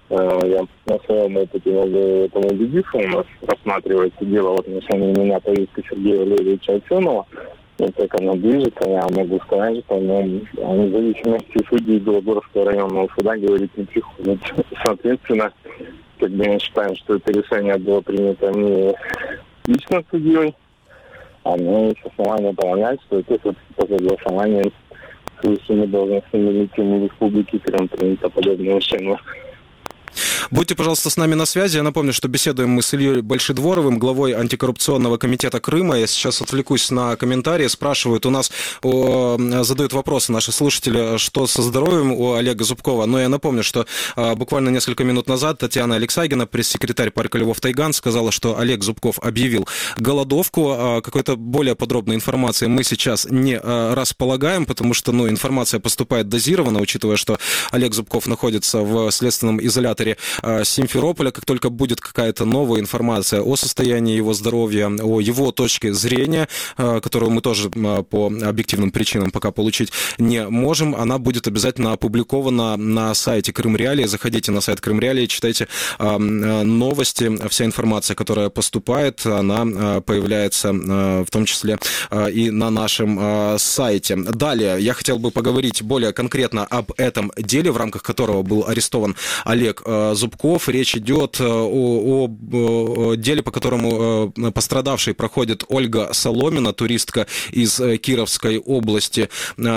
Я на своем опыте могу этому убедиться. У нас рассматривается дело в отношении меня по иску Сергея Валерьевича Аксенова. И как оно движется, я могу сказать, что ну, о независимости судей Белогорского районного суда говорить не приходит. Соответственно, как бы мы считаем, что это решение было принято не лично судьей, а мы с основания полагать, что это по согласованию с высшими должностными лицами Республики Крым принято подобное решение. Будьте, пожалуйста, с нами на связи. Я напомню, что беседуем мы с Ильей Большедворовым, главой антикоррупционного комитета Крыма. Я сейчас отвлекусь на комментарии. Спрашивают у нас, о, задают вопросы наши слушатели, что со здоровьем у Олега Зубкова. Но я напомню, что а, буквально несколько минут назад Татьяна Алексагина, пресс-секретарь парка Львов Тайган, сказала, что Олег Зубков объявил голодовку. А, какой-то более подробной информации мы сейчас не а, располагаем, потому что ну, информация поступает дозированно, учитывая, что Олег Зубков находится в следственном изоляторе Симферополя. Как только будет какая-то новая информация о состоянии его здоровья, о его точке зрения, которую мы тоже по объективным причинам пока получить не можем, она будет обязательно опубликована на сайте Крым Реалии. Заходите на сайт Крым Реалии, читайте новости. Вся информация, которая поступает, она появляется в том числе и на нашем сайте. Далее я хотел бы поговорить более конкретно об этом деле, в рамках которого был арестован Олег Зубков. Речь идет о, о, о деле, по которому пострадавшей проходит Ольга Соломина, туристка из Кировской области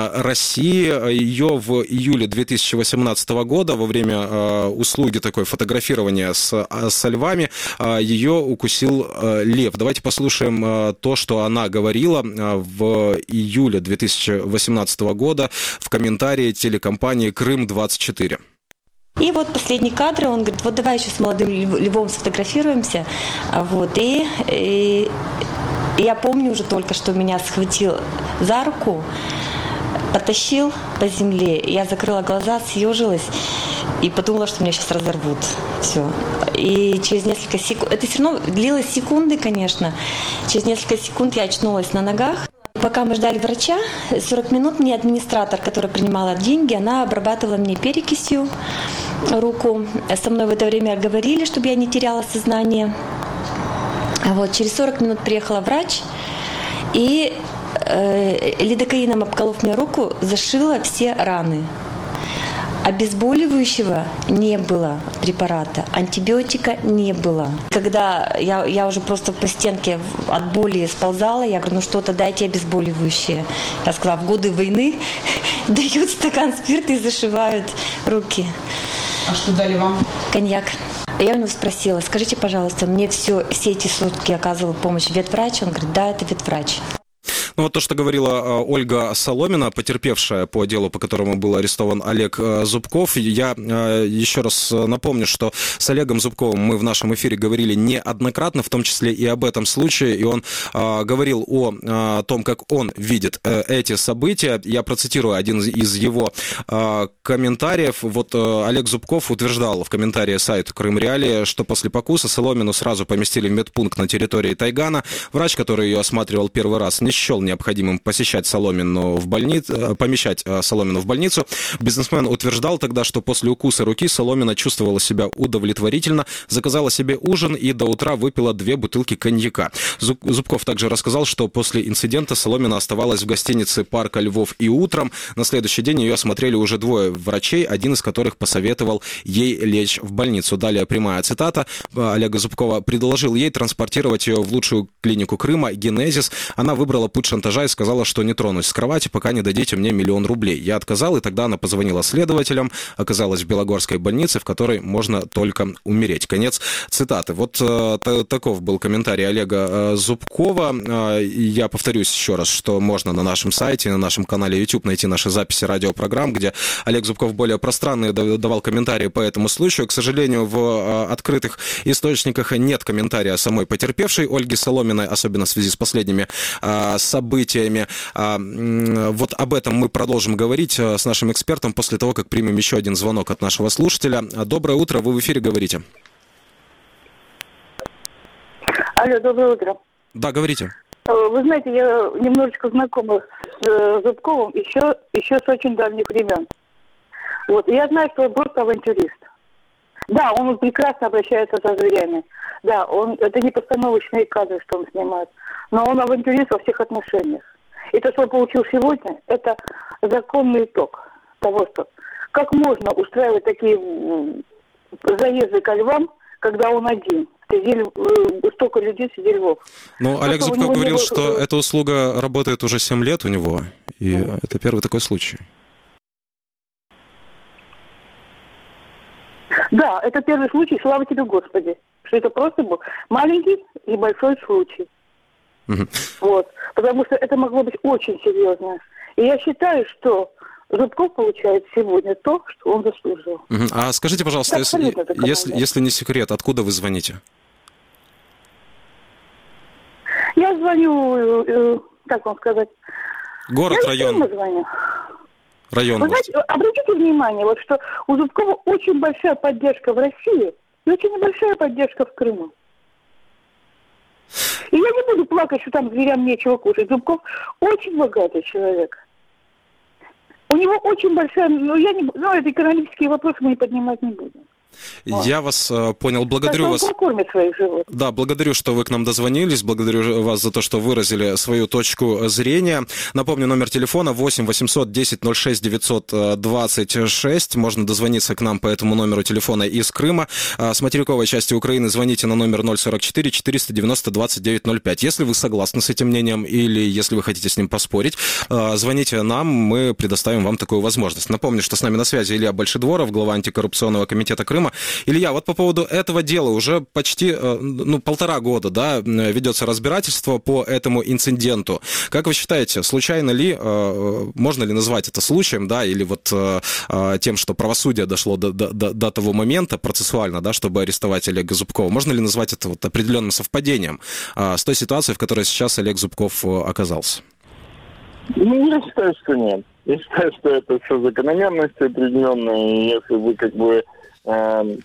России. Ее в июле две тысячи восемнадцатого года во время услуги такой фотографирования с, со львами ее укусил лев. Давайте послушаем то, что она говорила в июле две тысячи восемнадцатого года в комментарии телекомпании Крым двадцать четыре. И вот последний кадр, он говорит, вот давай еще с молодым львом сфотографируемся. Вот, и, и я помню уже только, что меня схватил за руку, потащил по земле. Я закрыла глаза, съежилась и подумала, что меня сейчас разорвут. Все. И через несколько секунд, это все равно длилось секунды, конечно. Через несколько секунд я очнулась на ногах. Пока мы ждали врача, сорок минут мне администратор, которая принимала деньги, она обрабатывала мне перекисью руку. Со мной в это время говорили, чтобы я не теряла сознание. Вот, через сорок минут приехала врач и э, лидокаином обколов мне руку, зашила все раны. Обезболивающего не было препарата, антибиотика не было. Когда я, я уже просто по стенке от боли сползала, я говорю, ну что-то дайте обезболивающее. Я сказала, в годы войны дают стакан спирта и зашивают руки. А что дали вам? Коньяк. Я у него спросила, скажите, пожалуйста, мне все, все эти сутки оказывал помощь ветврач? Он говорит, да, это ветврач. Ну вот то, что говорила Ольга Соломина, потерпевшая по делу, по которому был арестован Олег Зубков. Я еще раз напомню, что с Олегом Зубковым мы в нашем эфире говорили неоднократно, в том числе и об этом случае, и он говорил о том, как он видит эти события. Я процитирую один из его комментариев. Вот Олег Зубков утверждал в комментарии сайту Крым Реалии, что после покуса Соломину сразу поместили в медпункт на территории Тайгана. Врач, который ее осматривал первый раз, не счел необходимым посещать Соломину в больницу, помещать Соломину в больницу. Бизнесмен утверждал тогда, что после укуса руки Соломина чувствовала себя удовлетворительно, заказала себе ужин и до утра выпила две бутылки коньяка. Зубков также рассказал, что после инцидента Соломина оставалась в гостинице парка Львов и утром. На следующий день ее осмотрели уже двое врачей, один из которых посоветовал ей лечь в больницу. Далее прямая цитата Олега Зубкова. «Предложил ей транспортировать ее в лучшую клинику Крыма, Генезис. Она выбрала путь шантажа и сказала, что не тронусь с кровати, пока не дадите мне миллион рублей. Я отказал, и тогда она позвонила следователям, оказалась в Белогорской больнице, в которой можно только умереть». Конец цитаты. Вот э, таков был комментарий Олега э, Зубкова. Э, я повторюсь еще раз, что можно на нашем сайте, на нашем канале YouTube найти наши записи радиопрограмм, где Олег Зубков более пространные давал комментарии по этому случаю. К сожалению, в э, открытых источниках нет комментария самой потерпевшей Ольги Соломиной, особенно в связи с последними э, событиями. Вот об этом мы продолжим говорить с нашим экспертом после того, как примем еще один звонок от нашего слушателя. Доброе утро, вы в эфире, говорите. Алло, доброе утро. Да, говорите. Вы знаете, я немножечко знакома с Зубковым еще, еще с очень давних времен. Вот, я знаю, что он просто авантюрист. Да, он прекрасно обращается со зверями. Да, он, это не постановочные кадры, что он снимает, но он авантюрист во всех отношениях. И то, что он получил сегодня, это законный итог того, что как можно устраивать такие заезды ко львам, когда он один. Сидели, столько людей среди львов. Ну, то, Олег Зубков говорил, было... что эта услуга работает уже семь лет у него, и mm. это первый такой случай. Да, это первый случай, слава тебе, Господи, что это просто был маленький и большой случай. Mm-hmm. Вот, потому что это могло быть очень серьезно. И я считаю, что Зубков получает сегодня то, что он заслужил. Mm-hmm. А скажите, пожалуйста, если, если, если не секрет, откуда вы звоните? Я звоню, э, как вам сказать... Город, я район? Звоню. Район. Вы знаете, обратите внимание, вот что у Зубкова очень большая поддержка в России и очень небольшая поддержка в Крыму. И я не буду плакать, что там зверям нечего кушать. Зубков очень богатый человек. У него очень большая... Ну, я не, ну это экономические вопросы мы поднимать не будем. Я вас э, понял, благодарю вас. Своих животных. Да, благодарю, что вы к нам дозвонились, благодарю вас за то, что выразили свою точку зрения. Напомню, номер телефона восемь восемьсот десять ноль шесть девятьсот двадцать шесть. Можно дозвониться к нам по этому номеру телефона из Крыма. С материковой части Украины звоните на номер ноль сорок четыре четыреста девяносто двадцать девять ноль пять. Если вы согласны с этим мнением или если вы хотите с ним поспорить, звоните нам, мы предоставим вам такую возможность. Напомню, что с нами на связи Илья Большедворов, глава антикоррупционного комитета Крыма. Илья, вот по поводу этого дела уже почти ну, полтора года, да, ведется разбирательство по этому инциденту. Как вы считаете, случайно ли, можно ли назвать это случаем, да, или вот тем, что правосудие дошло до, до, до того момента процессуально, да, чтобы арестовать Олега Зубкова, можно ли назвать это вот определенным совпадением с той ситуацией, в которой сейчас Олег Зубков оказался? Ну, я считаю, что нет. Я считаю, что это все закономерности определенные, и если вы как бы он,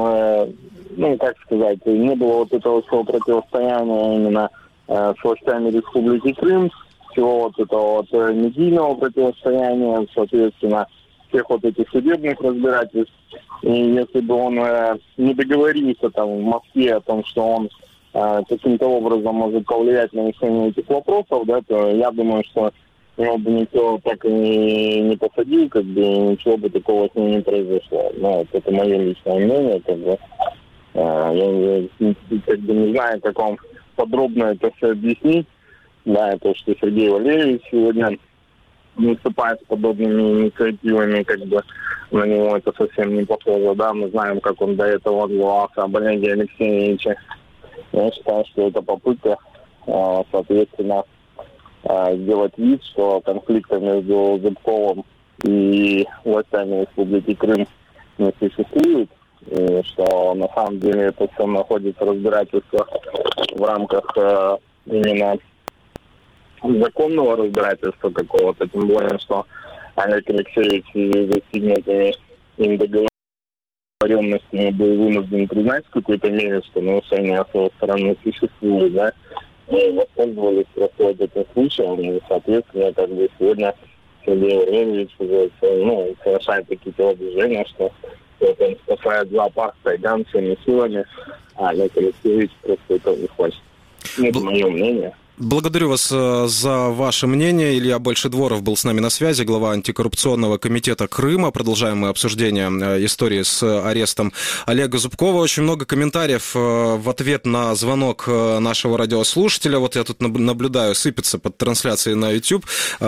ну, как сказать, не было вот этого всего противостояния именно с властями Республики Крым, всего вот этого вот медийного противостояния, соответственно, всех вот этих судебных разбирательств. И если бы он не договорился там в Москве о том, что он каким-то образом может повлиять на решение этих вопросов, да, то я думаю, что его бы никто так и не, не посадил, как бы ничего бы такого с ним не произошло. Но вот это мое личное мнение, как бы. А, я, я как бы не знаю, как вам подробно это все объяснить. Да, то, что Сергей Валерьевич сегодня выступает с подобными инициативами, как бы на него это совсем не похоже. Да, мы знаем, как он до этого отзывался об Олеге Алексеевиче. Я считаю, что это попытка, соответственно, сделать вид, что конфликта между Зубковым и властями Республики Крым не существует, и что на самом деле это все находится в разбирательствах в рамках э, именно законного разбирательства какого-то, тем более, что Олег Алексеевич с достигнутыми им договоренностями был вынужден признать в какой-то мере, что нарушение с его стороны существует, да, и воспользовались просто этим случаем, и, соответственно, как бы сегодня Сергей Валерьевич уже ну, совершает такие телодвижения, что вот он спасает зоопарк Тайган всеми силами, а Олег Алексеевич просто этого не хочет. Это мое мнение. Благодарю вас за ваше мнение. Илья Большедворов был с нами на связи, глава антикоррупционного комитета Крыма. Продолжаем мы обсуждение истории с арестом Олега Зубкова. Очень много комментариев в ответ на звонок нашего радиослушателя. Вот я тут наблюдаю, сыпется под трансляцией на YouTube.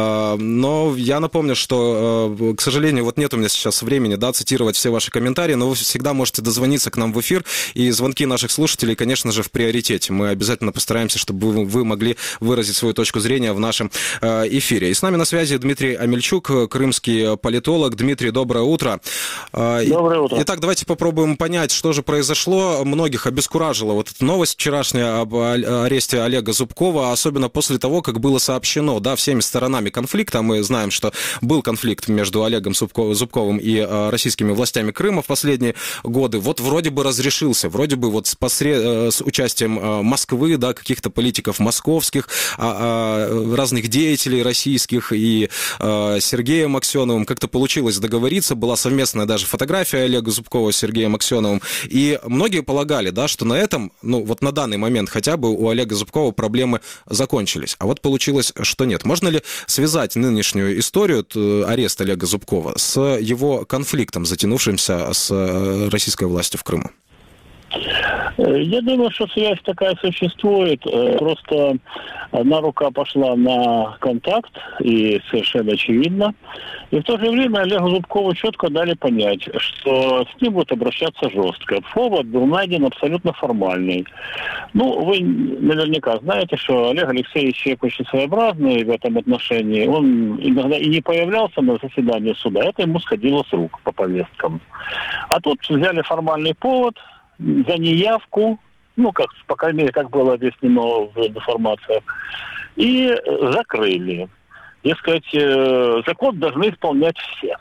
Но я напомню, что, к сожалению, вот нет у меня сейчас времени, да, цитировать все ваши комментарии, но вы всегда можете дозвониться к нам в эфир, и звонки наших слушателей, конечно же, в приоритете. Мы обязательно постараемся, чтобы вы, вы могли выразить свою точку зрения в нашем эфире. И с нами на связи Дмитрий Амельчук, крымский политолог. Дмитрий, доброе утро. Доброе утро. Итак, давайте попробуем понять, что же произошло. Многих обескуражила вот эта новость вчерашняя об аресте Олега Зубкова, особенно после того, как было сообщено, да, всеми сторонами конфликта. Мы знаем, что был конфликт между Олегом Зубковым и российскими властями Крыма в последние годы. Вот вроде бы разрешился, вроде бы вот с, посред... с участием Москвы, да, каких-то политиков московских, зубковских, а, а, разных деятелей российских и а, Сергеем Аксеновым. Как-то получилось договориться, была совместная даже фотография Олега Зубкова с Сергеем Аксеновым. И многие полагали, да, что на этом, ну вот на данный момент хотя бы у Олега Зубкова проблемы закончились. А вот получилось, что нет. Можно ли связать нынешнюю историю, арест Олега Зубкова, с его конфликтом, затянувшимся с российской властью в Крыму? Я думаю, что связь такая существует. Просто одна рука пошла на контакт, и совершенно очевидно. И в то же время Олегу Зубкову четко дали понять, что с ним будут обращаться жестко. Повод был найден абсолютно формальный. Ну, вы наверняка знаете, что Олег Алексеевич человек очень своеобразный в этом отношении. Он иногда и не появлялся на заседании суда. Это ему сходило с рук по повесткам. А тут взяли формальный повод за неявку, ну, как, по крайней мере, как было объяснено в информациях, и закрыли. Дескать, закон должны исполнять все.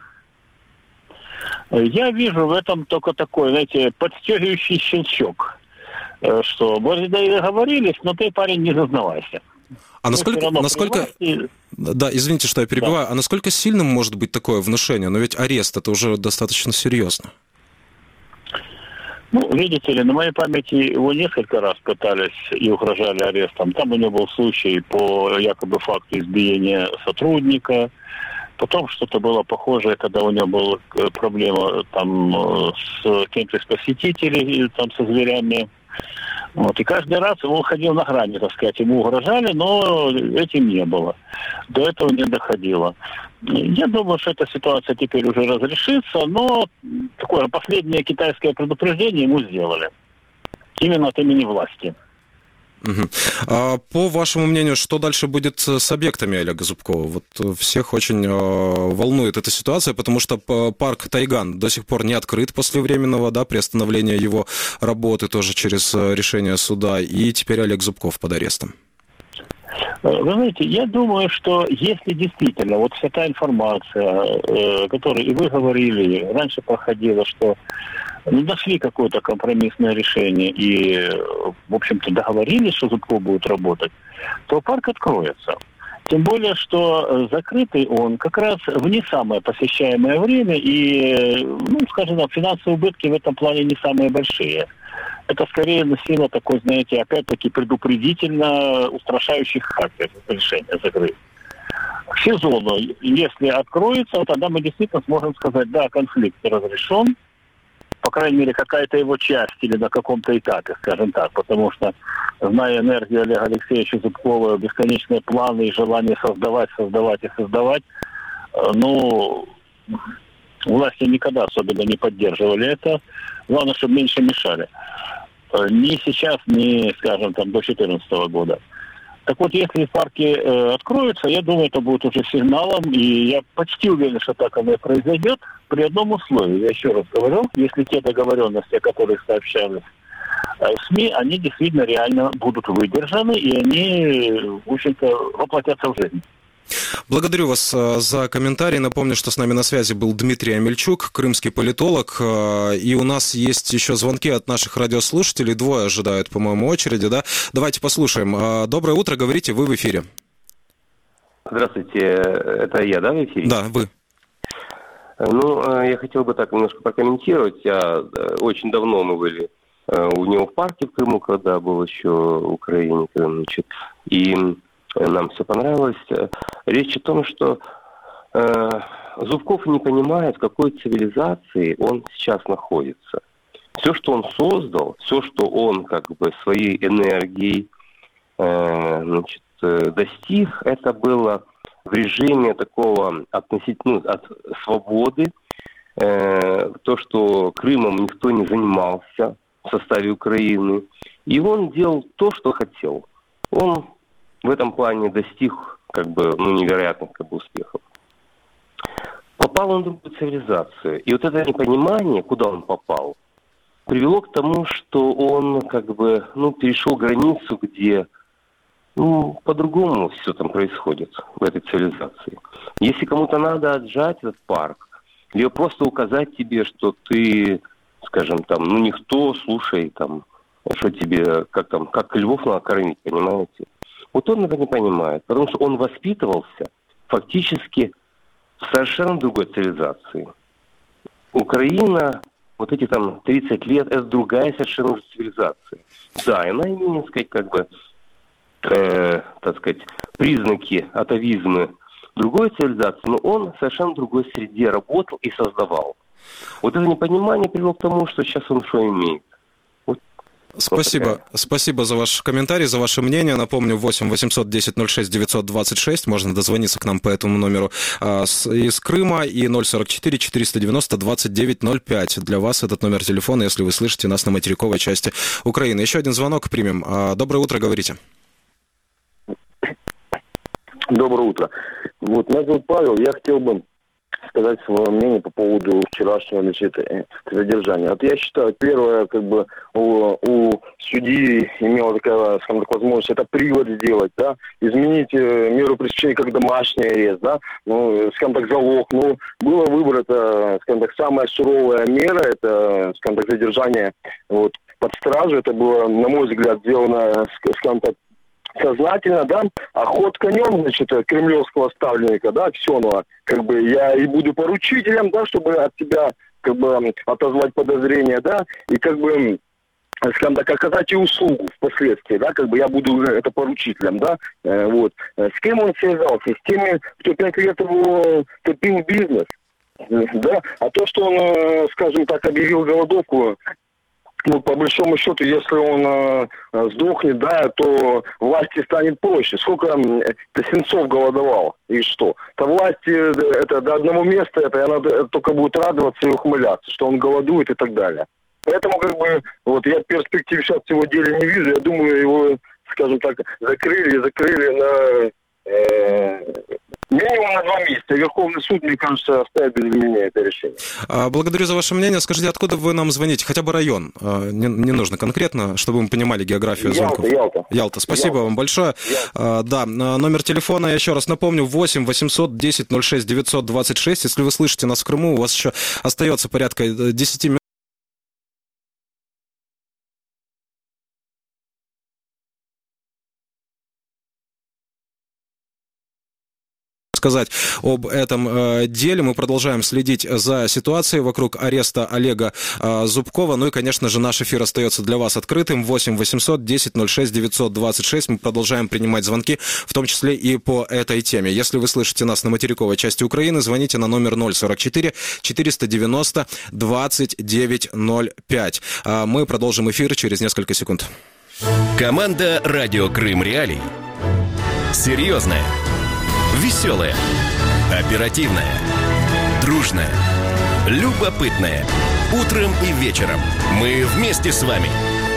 Я вижу в этом только такой, знаете, подстегивающий щелчок, что, может, да и договорились, но ты, парень, не зазнавайся. А насколько, насколько... Власти... Да, извините, что я перебиваю. Да. А насколько сильным может быть такое внушение? Но ведь арест, это уже достаточно серьезно. Ну, видите ли, на моей памяти его несколько раз пытались и угрожали арестом. Там у него был случай по якобы факту избиения сотрудника. Потом что-то было похожее, когда у него была проблема там с кем-то из посетителей, там со зверями. Вот. И каждый раз он ходил на грани, так сказать, ему угрожали, но этим не было. До этого не доходило. Я думаю, что эта ситуация теперь уже разрешится, но такое последнее китайское предупреждение ему сделали. Именно от имени власти. Угу. А по вашему мнению, что дальше будет с объектами Олега Зубкова? Вот всех очень э, волнует эта ситуация, потому что парк Тайган до сих пор не открыт после временного, да, приостановления его работы тоже через решение суда, и теперь Олег Зубков под арестом. Вы знаете, я думаю, что если действительно вот вся та информация, э, которую и вы говорили, раньше проходила, что не нашли какое-то компромиссное решение и, в общем-то, договорились, что Зубков будет работать, то парк откроется. Тем более, что закрытый он как раз в не самое посещаемое время, и, ну, скажем так, финансовые убытки в этом плане не самые большие. Это скорее носило такой, знаете, опять-таки предупредительно устрашающий характер решения закрыть. К сезону, если откроется, тогда мы действительно сможем сказать, да, конфликт разрешен, по крайней мере, какая-то его часть или на каком-то этапе, скажем так, потому что, зная энергию Олега Алексеевича Зубкова, бесконечные планы и желание создавать, создавать и создавать, ну, власти никогда особенно не поддерживали это. Главное, чтобы меньше мешали. Ни сейчас, ни, скажем, там, до две тысячи четырнадцатого года. Так вот, если парки э, откроются, я думаю, это будет уже сигналом, и я почти уверен, что так оно и произойдет, при одном условии. Я еще раз говорю, если те договоренности, о которых сообщались э, в СМИ, они действительно реально будут выдержаны, и они, в общем-то, воплотятся в жизнь. Благодарю вас за комментарий. Напомню, что с нами на связи был Дмитрий Амельчук, крымский политолог. И у нас есть еще звонки от наших радиослушателей. Двое ожидают, по-моему, очереди. Да? Давайте послушаем. Доброе утро, говорите, вы в эфире. Здравствуйте, это я, да, в эфире? Да, вы. Ну, я хотел бы так немножко прокомментировать. Я, очень давно мы были у него в парке в Крыму, когда был еще в Украине, значит, и нам все понравилось. Речь о том, что э, Зубков не понимает, в какой цивилизации он сейчас находится. Все, что он создал, все, что он как бы своей энергией э, значит, э, достиг, это было в режиме такого относительно от свободы. Э, то, что Крымом никто не занимался в составе Украины. И он делал то, что хотел. Он в этом плане достиг как бы, ну, невероятных как бы, успехов. Попал он в другую цивилизацию. И вот это непонимание, куда он попал, привело к тому, что он как бы, ну, перешел границу, где, ну, по-другому все там происходит в этой цивилизации. Если кому-то надо отжать этот парк, либо просто указать тебе, что ты, скажем, там, ну, никто, слушай, там, что тебе, как там, как львов надо кормить, понимаете? Вот он этого не понимает, потому что он воспитывался фактически в совершенно другой цивилизации. Украина, вот эти там тридцать лет, это другая совершенно цивилизация. Да, она имеет, сказать, как бы, э, так сказать, признаки атовизма другой цивилизации, но он в совершенно другой среде работал и создавал. Вот это непонимание привело к тому, что сейчас он что имеет. Вот. Спасибо. Спасибо за ваш комментарий, за ваше мнение. Напомню, восемь восемьсот десять ноль шесть девятьсот двадцать шесть. Можно дозвониться к нам по этому номеру а, с, из Крыма. И ноль сорок четыре четыреста девяносто двадцать девять ноль пять. Для вас этот номер телефона, если вы слышите нас на материковой части Украины. Еще один звонок примем. А, доброе утро, говорите. Доброе утро. Вот, меня зовут Павел. Я хотел бы сказать свое мнение по поводу вчерашнего, значит, задержания. Вот я считаю, первое, как бы, у, у судьи имела такая, скажем так, возможность, это привод сделать, да, изменить э, меру пресечения как домашний арест, да, ну, скажем так, залог. Ну, было выбор, это, скажем так, самая суровая мера, это, скажем так, задержание вот, под стражу. Это было, на мой взгляд, сделано, скажем так, сознательно, да, а ход конем, значит, кремлевского ставленника, да, Аксенова, как бы я и буду поручителем, да, чтобы от тебя, как бы, отозвать подозрения, да, и как бы, скажем так, оказать и услугу впоследствии, да, как бы я буду это поручителем, да, э, вот. С кем он связался? С теми, кто пять лет его топил бизнес, да, а то, что он, скажем так, объявил голодовку, ну, по большому счету, если он э, сдохнет, да, то власти станет проще. Сколько э, Сенцов голодовал, и что? То власти, это до одного места, это она только будет радоваться и ухмыляться, что он голодует и так далее. Поэтому, как бы, вот я перспектив сейчас в его деле не вижу. Я думаю, его, скажем так, закрыли, закрыли на э, минимум на два месяца. Верховный суд, мне кажется, оставит без меня это решение. Благодарю за ваше мнение. Скажите, откуда вы нам звоните? Хотя бы район. Не, не нужно конкретно, чтобы мы понимали географию звонков. Ялта, Ялта. Ялта. Спасибо Ялта. Вам большое. Ялта. Да, номер телефона, я еще раз напомню, восемь восемьсот десять ноль шесть девятьсот двадцать шесть. Если вы слышите нас в Крыму, у вас еще остается порядка десять минут. Сказать об этом э, деле. Мы продолжаем следить за ситуацией вокруг ареста Олега э, Зубкова. Ну и, конечно же, наш эфир остается для вас открытым. восемь восемьсот десять ноль шесть девятьсот двадцать шесть. Мы продолжаем принимать звонки, в том числе и по этой теме. Если вы слышите нас на материковой части Украины, звоните на номер ноль сорок четыре четыреста девяносто двадцать девять ноль пять. А мы продолжим эфир через несколько секунд. Команда «Радио Крым Реалии». Серьезная, веселая, оперативная, дружная, любопытная. Утром и вечером мы вместе с вами.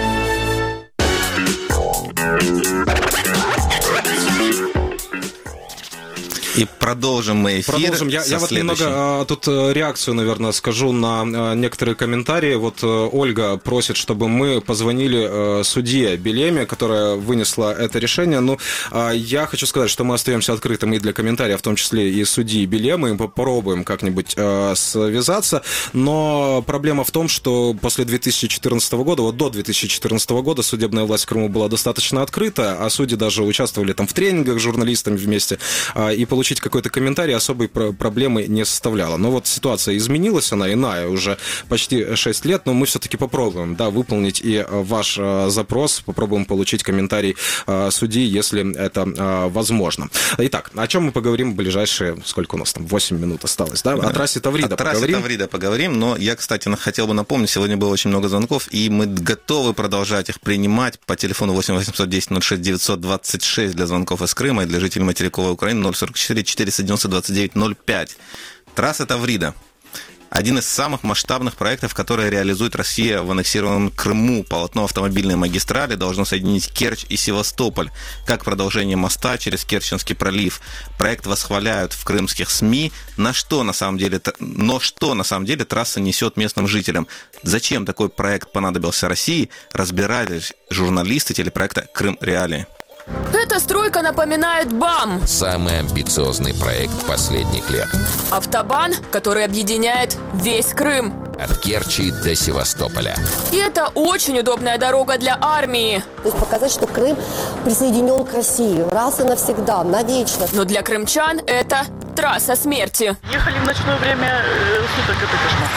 И продолжим мы эфир. Продолжим. Я, я вот немного а, тут реакцию, наверное, скажу на а, некоторые комментарии. Вот а, Ольга просит, чтобы мы позвонили а, судье Белеме, которая вынесла это решение. Ну, а, я хочу сказать, что мы остаемся открытым и для комментариев, в том числе и судьи Белемы. Мы попробуем как-нибудь а, связаться. Но проблема в том, что после две тысячи четырнадцатого года, вот до две тысячи четырнадцатого года судебная власть в Крыму была достаточно открыта, а судьи даже участвовали там в тренингах с журналистами вместе а, и получили какой-то комментарий особой проблемы не составляло. Но вот ситуация изменилась, она иная уже почти шесть лет, но мы все-таки попробуем, да, выполнить и ваш запрос, попробуем получить комментарий судьи, если это возможно. Итак, о чем мы поговорим в ближайшие, сколько у нас там, восемь минут осталось, да? О трассе Таврида поговорим. О трассе Таврида поговорим, но я, кстати, хотел бы напомнить, сегодня было очень много звонков, и мы готовы продолжать их принимать по телефону восемь восемьсот десять ноль шесть девятьсот двадцать шесть для звонков из Крыма и для жителей материковой Украины ноль сорок четыре четыреста девяносто двадцать девять ноль пять. Трасса Таврида. Один из самых масштабных проектов, которые реализует Россия в аннексированном Крыму. Полотно автомобильной магистрали должно соединить Керчь и Севастополь, как продолжение моста через Керченский пролив. Проект восхваляют в крымских СМИ. На что на самом деле, но что на самом деле трасса несет местным жителям? Зачем такой проект понадобился России? Разбирались журналисты телепроекта «Крым Реалии». Эта стройка напоминает БАМ. Самый амбициозный проект последних лет. Автобан, который объединяет весь Крым. От Керчи до Севастополя. И это очень удобная дорога для армии. То есть показать, что Крым присоединен к России раз и навсегда, навечно. Но для крымчан это трасса смерти. Ехали в ночное время суток, это кошмар.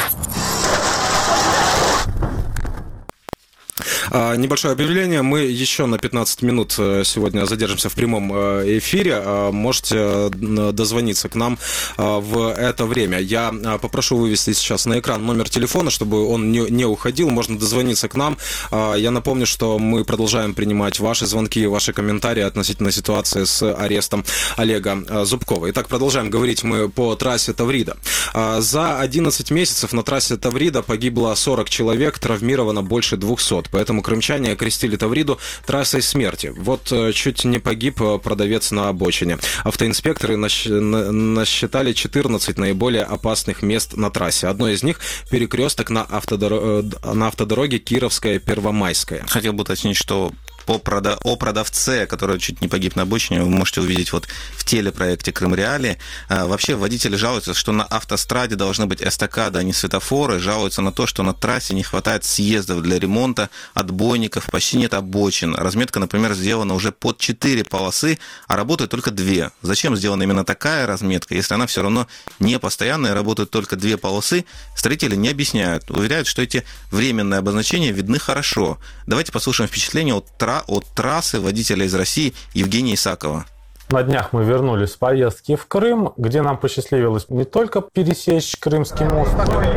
Небольшое объявление. Мы еще на пятнадцать минут сегодня задержимся в прямом эфире. Можете дозвониться к нам в это время. Я попрошу вывести сейчас на экран номер телефона, чтобы он не уходил. Можно дозвониться к нам. Я напомню, что мы продолжаем принимать ваши звонки, ваши комментарии относительно ситуации с арестом Олега Зубкова. Итак, продолжаем говорить мы по трассе Таврида. За одиннадцать месяцев на трассе Таврида погибло сорок человек, травмировано больше двухсот. Поэтому крымчане окрестили Тавриду трассой смерти. Вот чуть не погиб продавец на обочине. Автоинспекторы насчитали четырнадцать наиболее опасных мест на трассе. Одно из них – перекресток на, автодор... на автодороге Кировская-Первомайская. Хотел бы уточнить, что по прода... о продавце, который чуть не погиб на обочине, вы можете увидеть вот в телепроекте «Крым Реалии». А, вообще водители жалуются, что на автостраде должны быть эстакады, а не светофоры. Жалуются на то, что на трассе не хватает съездов для ремонта, отбойников, почти нет обочин. Разметка, например, сделана уже под четыре полосы, а работают только две. Зачем сделана именно такая разметка, если она все равно не постоянная, работают только две полосы? Строители не объясняют. Уверяют, что эти временные обозначения видны хорошо. Давайте послушаем впечатление от трассы от трассы водителя из России Евгения Исакова. На днях мы вернулись с поездки в Крым, где нам посчастливилось не только пересечь Крымский мост,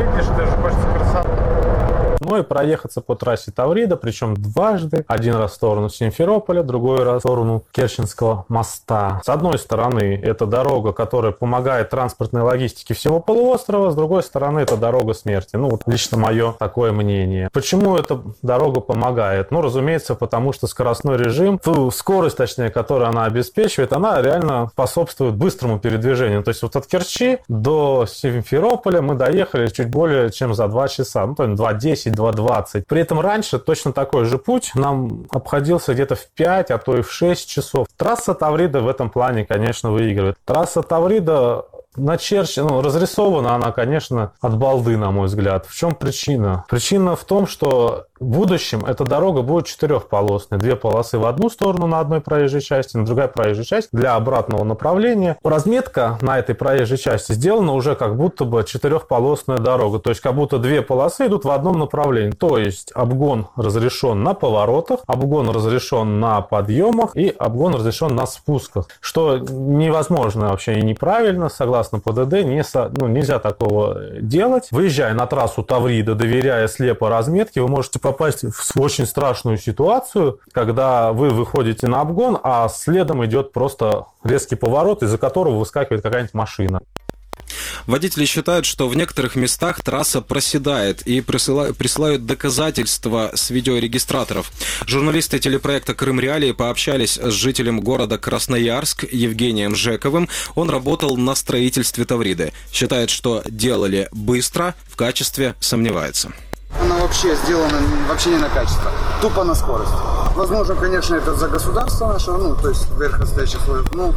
но и проехаться по трассе Таврида, причем дважды. Один раз в сторону Симферополя, другой раз в сторону Керченского моста. С одной стороны, это дорога, которая помогает транспортной логистике всего полуострова, с другой стороны, это дорога смерти. Ну, вот лично мое такое мнение. Почему эта дорога помогает? Ну, разумеется, потому что скоростной режим, ту скорость, точнее, которую она обеспечивает, она реально способствует быстрому передвижению. То есть вот от Керчи до Симферополя мы доехали чуть более чем за два часа. Ну, то есть два десять, два двадцать. При этом раньше точно такой же путь нам обходился где-то в пять, а то и в шесть часов. Трасса Таврида в этом плане, конечно, выигрывает. Трасса Таврида начерчена, ну, разрисована она, конечно, от балды, на мой взгляд. В чем причина? Причина в том, что в будущем эта дорога будет четырехполосной. Две полосы в одну сторону на одной проезжей части, на другая проезжая часть для обратного направления. Разметка на этой проезжей части сделана уже как будто бы четырехполосная дорога. То есть как будто две полосы идут в одном направлении. То есть обгон разрешен на поворотах, обгон разрешен на подъемах и обгон разрешен на спусках. Что невозможно вообще и неправильно, согласно ПДД, не со, ну, нельзя такого делать. Выезжая на трассу Таврида, доверяя слепо разметке, вы можете попасть в очень страшную ситуацию, когда вы выходите на обгон, а следом идет просто резкий поворот, из-за которого выскакивает какая-нибудь машина. Водители считают, что в некоторых местах трасса проседает и присылают, присылают доказательства с видеорегистраторов. Журналисты телепроекта «Крым Реалии» пообщались с жителем города Красноярск Евгением Жековым. Он работал на строительстве Тавриды. Считает, что делали быстро, в качестве сомневается. Она вообще сделана вообще не на качество, тупо на скорость. Возможно, конечно, это за государство наше, ну, то есть верхостоящее слой, ну,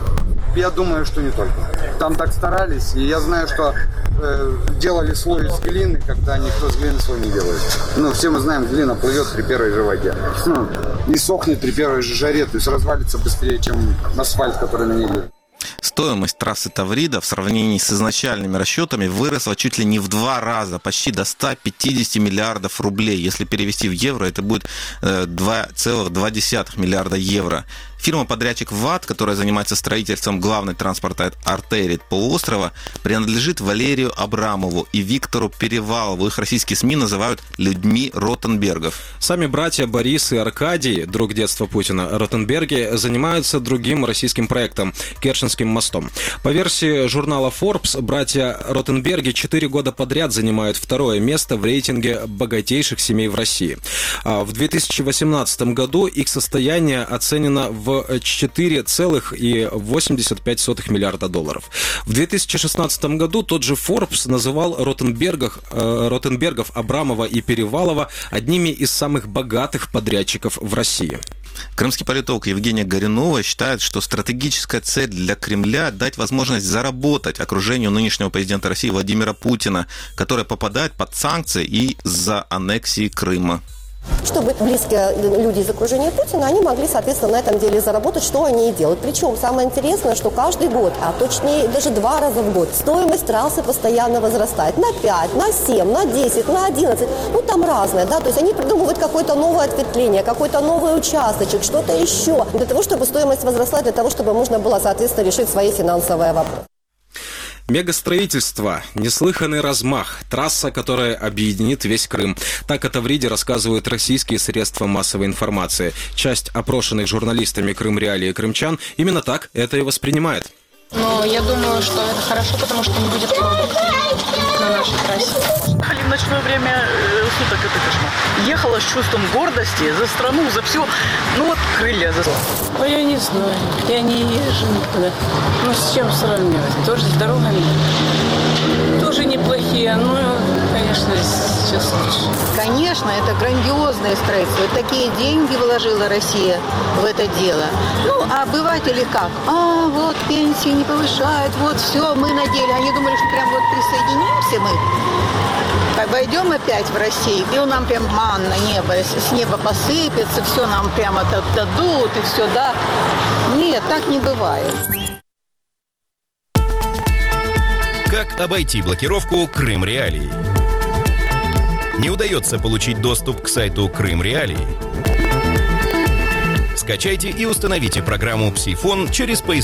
я думаю, что не только. Там так старались, и я знаю, что э, делали слой из глины, когда никто с глины слой не делает. Ну, все мы знаем, глина плывет при первой же воде. Ну, и сохнет при первой же жаре, то есть развалится быстрее, чем асфальт, который на ней лежит. Стоимость трассы Таврида в сравнении с изначальными расчетами выросла чуть ли не в два раза, почти до ста пятидесяти миллиардов рублей. Если перевести в евро, это будет два целых два десятых миллиарда евро. Фирма-подрядчик ВАТ, которая занимается строительством главной транспортной артерии полуострова, принадлежит Валерию Абрамову и Виктору Перевалову. Их российские СМИ называют людьми Ротенбергов. Сами братья Борис и Аркадий, друг детства Путина, Ротенберги, занимаются другим российским проектом – Керченским мостом. По версии журнала Forbes, братья Ротенберги четыре года подряд занимают второе место в рейтинге богатейших семей в России. В две тысячи восемнадцатом году их состояние оценено в в четыре целых восемьдесят пять сотых миллиарда долларов. В две тысячи шестнадцатом году тот же Forbes называл Ротенбергов, э, Ротенбергов, Абрамова и Перевалова одними из самых богатых подрядчиков в России. Крымский политолог Евгения Горюнова считает, что стратегическая цель для Кремля – дать возможность заработать окружению нынешнего президента России Владимира Путина, которое попадает под санкции из-за аннексии Крыма. Чтобы близкие люди из окружения Путина, они могли, соответственно, на этом деле заработать, что они и делают. Причем самое интересное, что каждый год, а точнее даже два раза в год, стоимость трассы постоянно возрастает на пять, на семь, на десять, на одиннадцать. Ну, там разное, да, то есть они придумывают какое-то новое ответвление, какой-то новый участочек, что-то еще, для того, чтобы стоимость возросла, для того, чтобы можно было, соответственно, решить свои финансовые вопросы. Мегастроительство, неслыханный размах, трасса, которая объединит весь Крым. Так о Тавриде рассказывают российские средства массовой информации. Часть опрошенных журналистами Крым Реалии крымчан именно так это и воспринимает. Но я думаю, что это хорошо, потому что не будет пробок на нашей трассе. В ночное время суток это кошмар. Ехала с чувством гордости за страну, за все. Ну вот крылья за... Ой, я не знаю. Я не езжу никуда. Ну с чем сравнивать? Тоже с дорогами. Тоже неплохие, но, конечно, сейчас лучше. Конечно, это грандиозное строительство. Такие деньги вложила Россия в это дело. Ну, а обыватели как? А, вот пенсии не повышают, вот все, мы на деле. Они думали, что прям вот присоединимся мы, войдем опять в Россию, и нам прям манна небо, с неба посыпется, все нам прямо дадут, и все, да. Нет, так не бывает. Как обойти блокировку Крым Реалии? Не удается получить доступ к сайту Крым Реалии? Скачайте и установите программу «Псифон» через поисковик.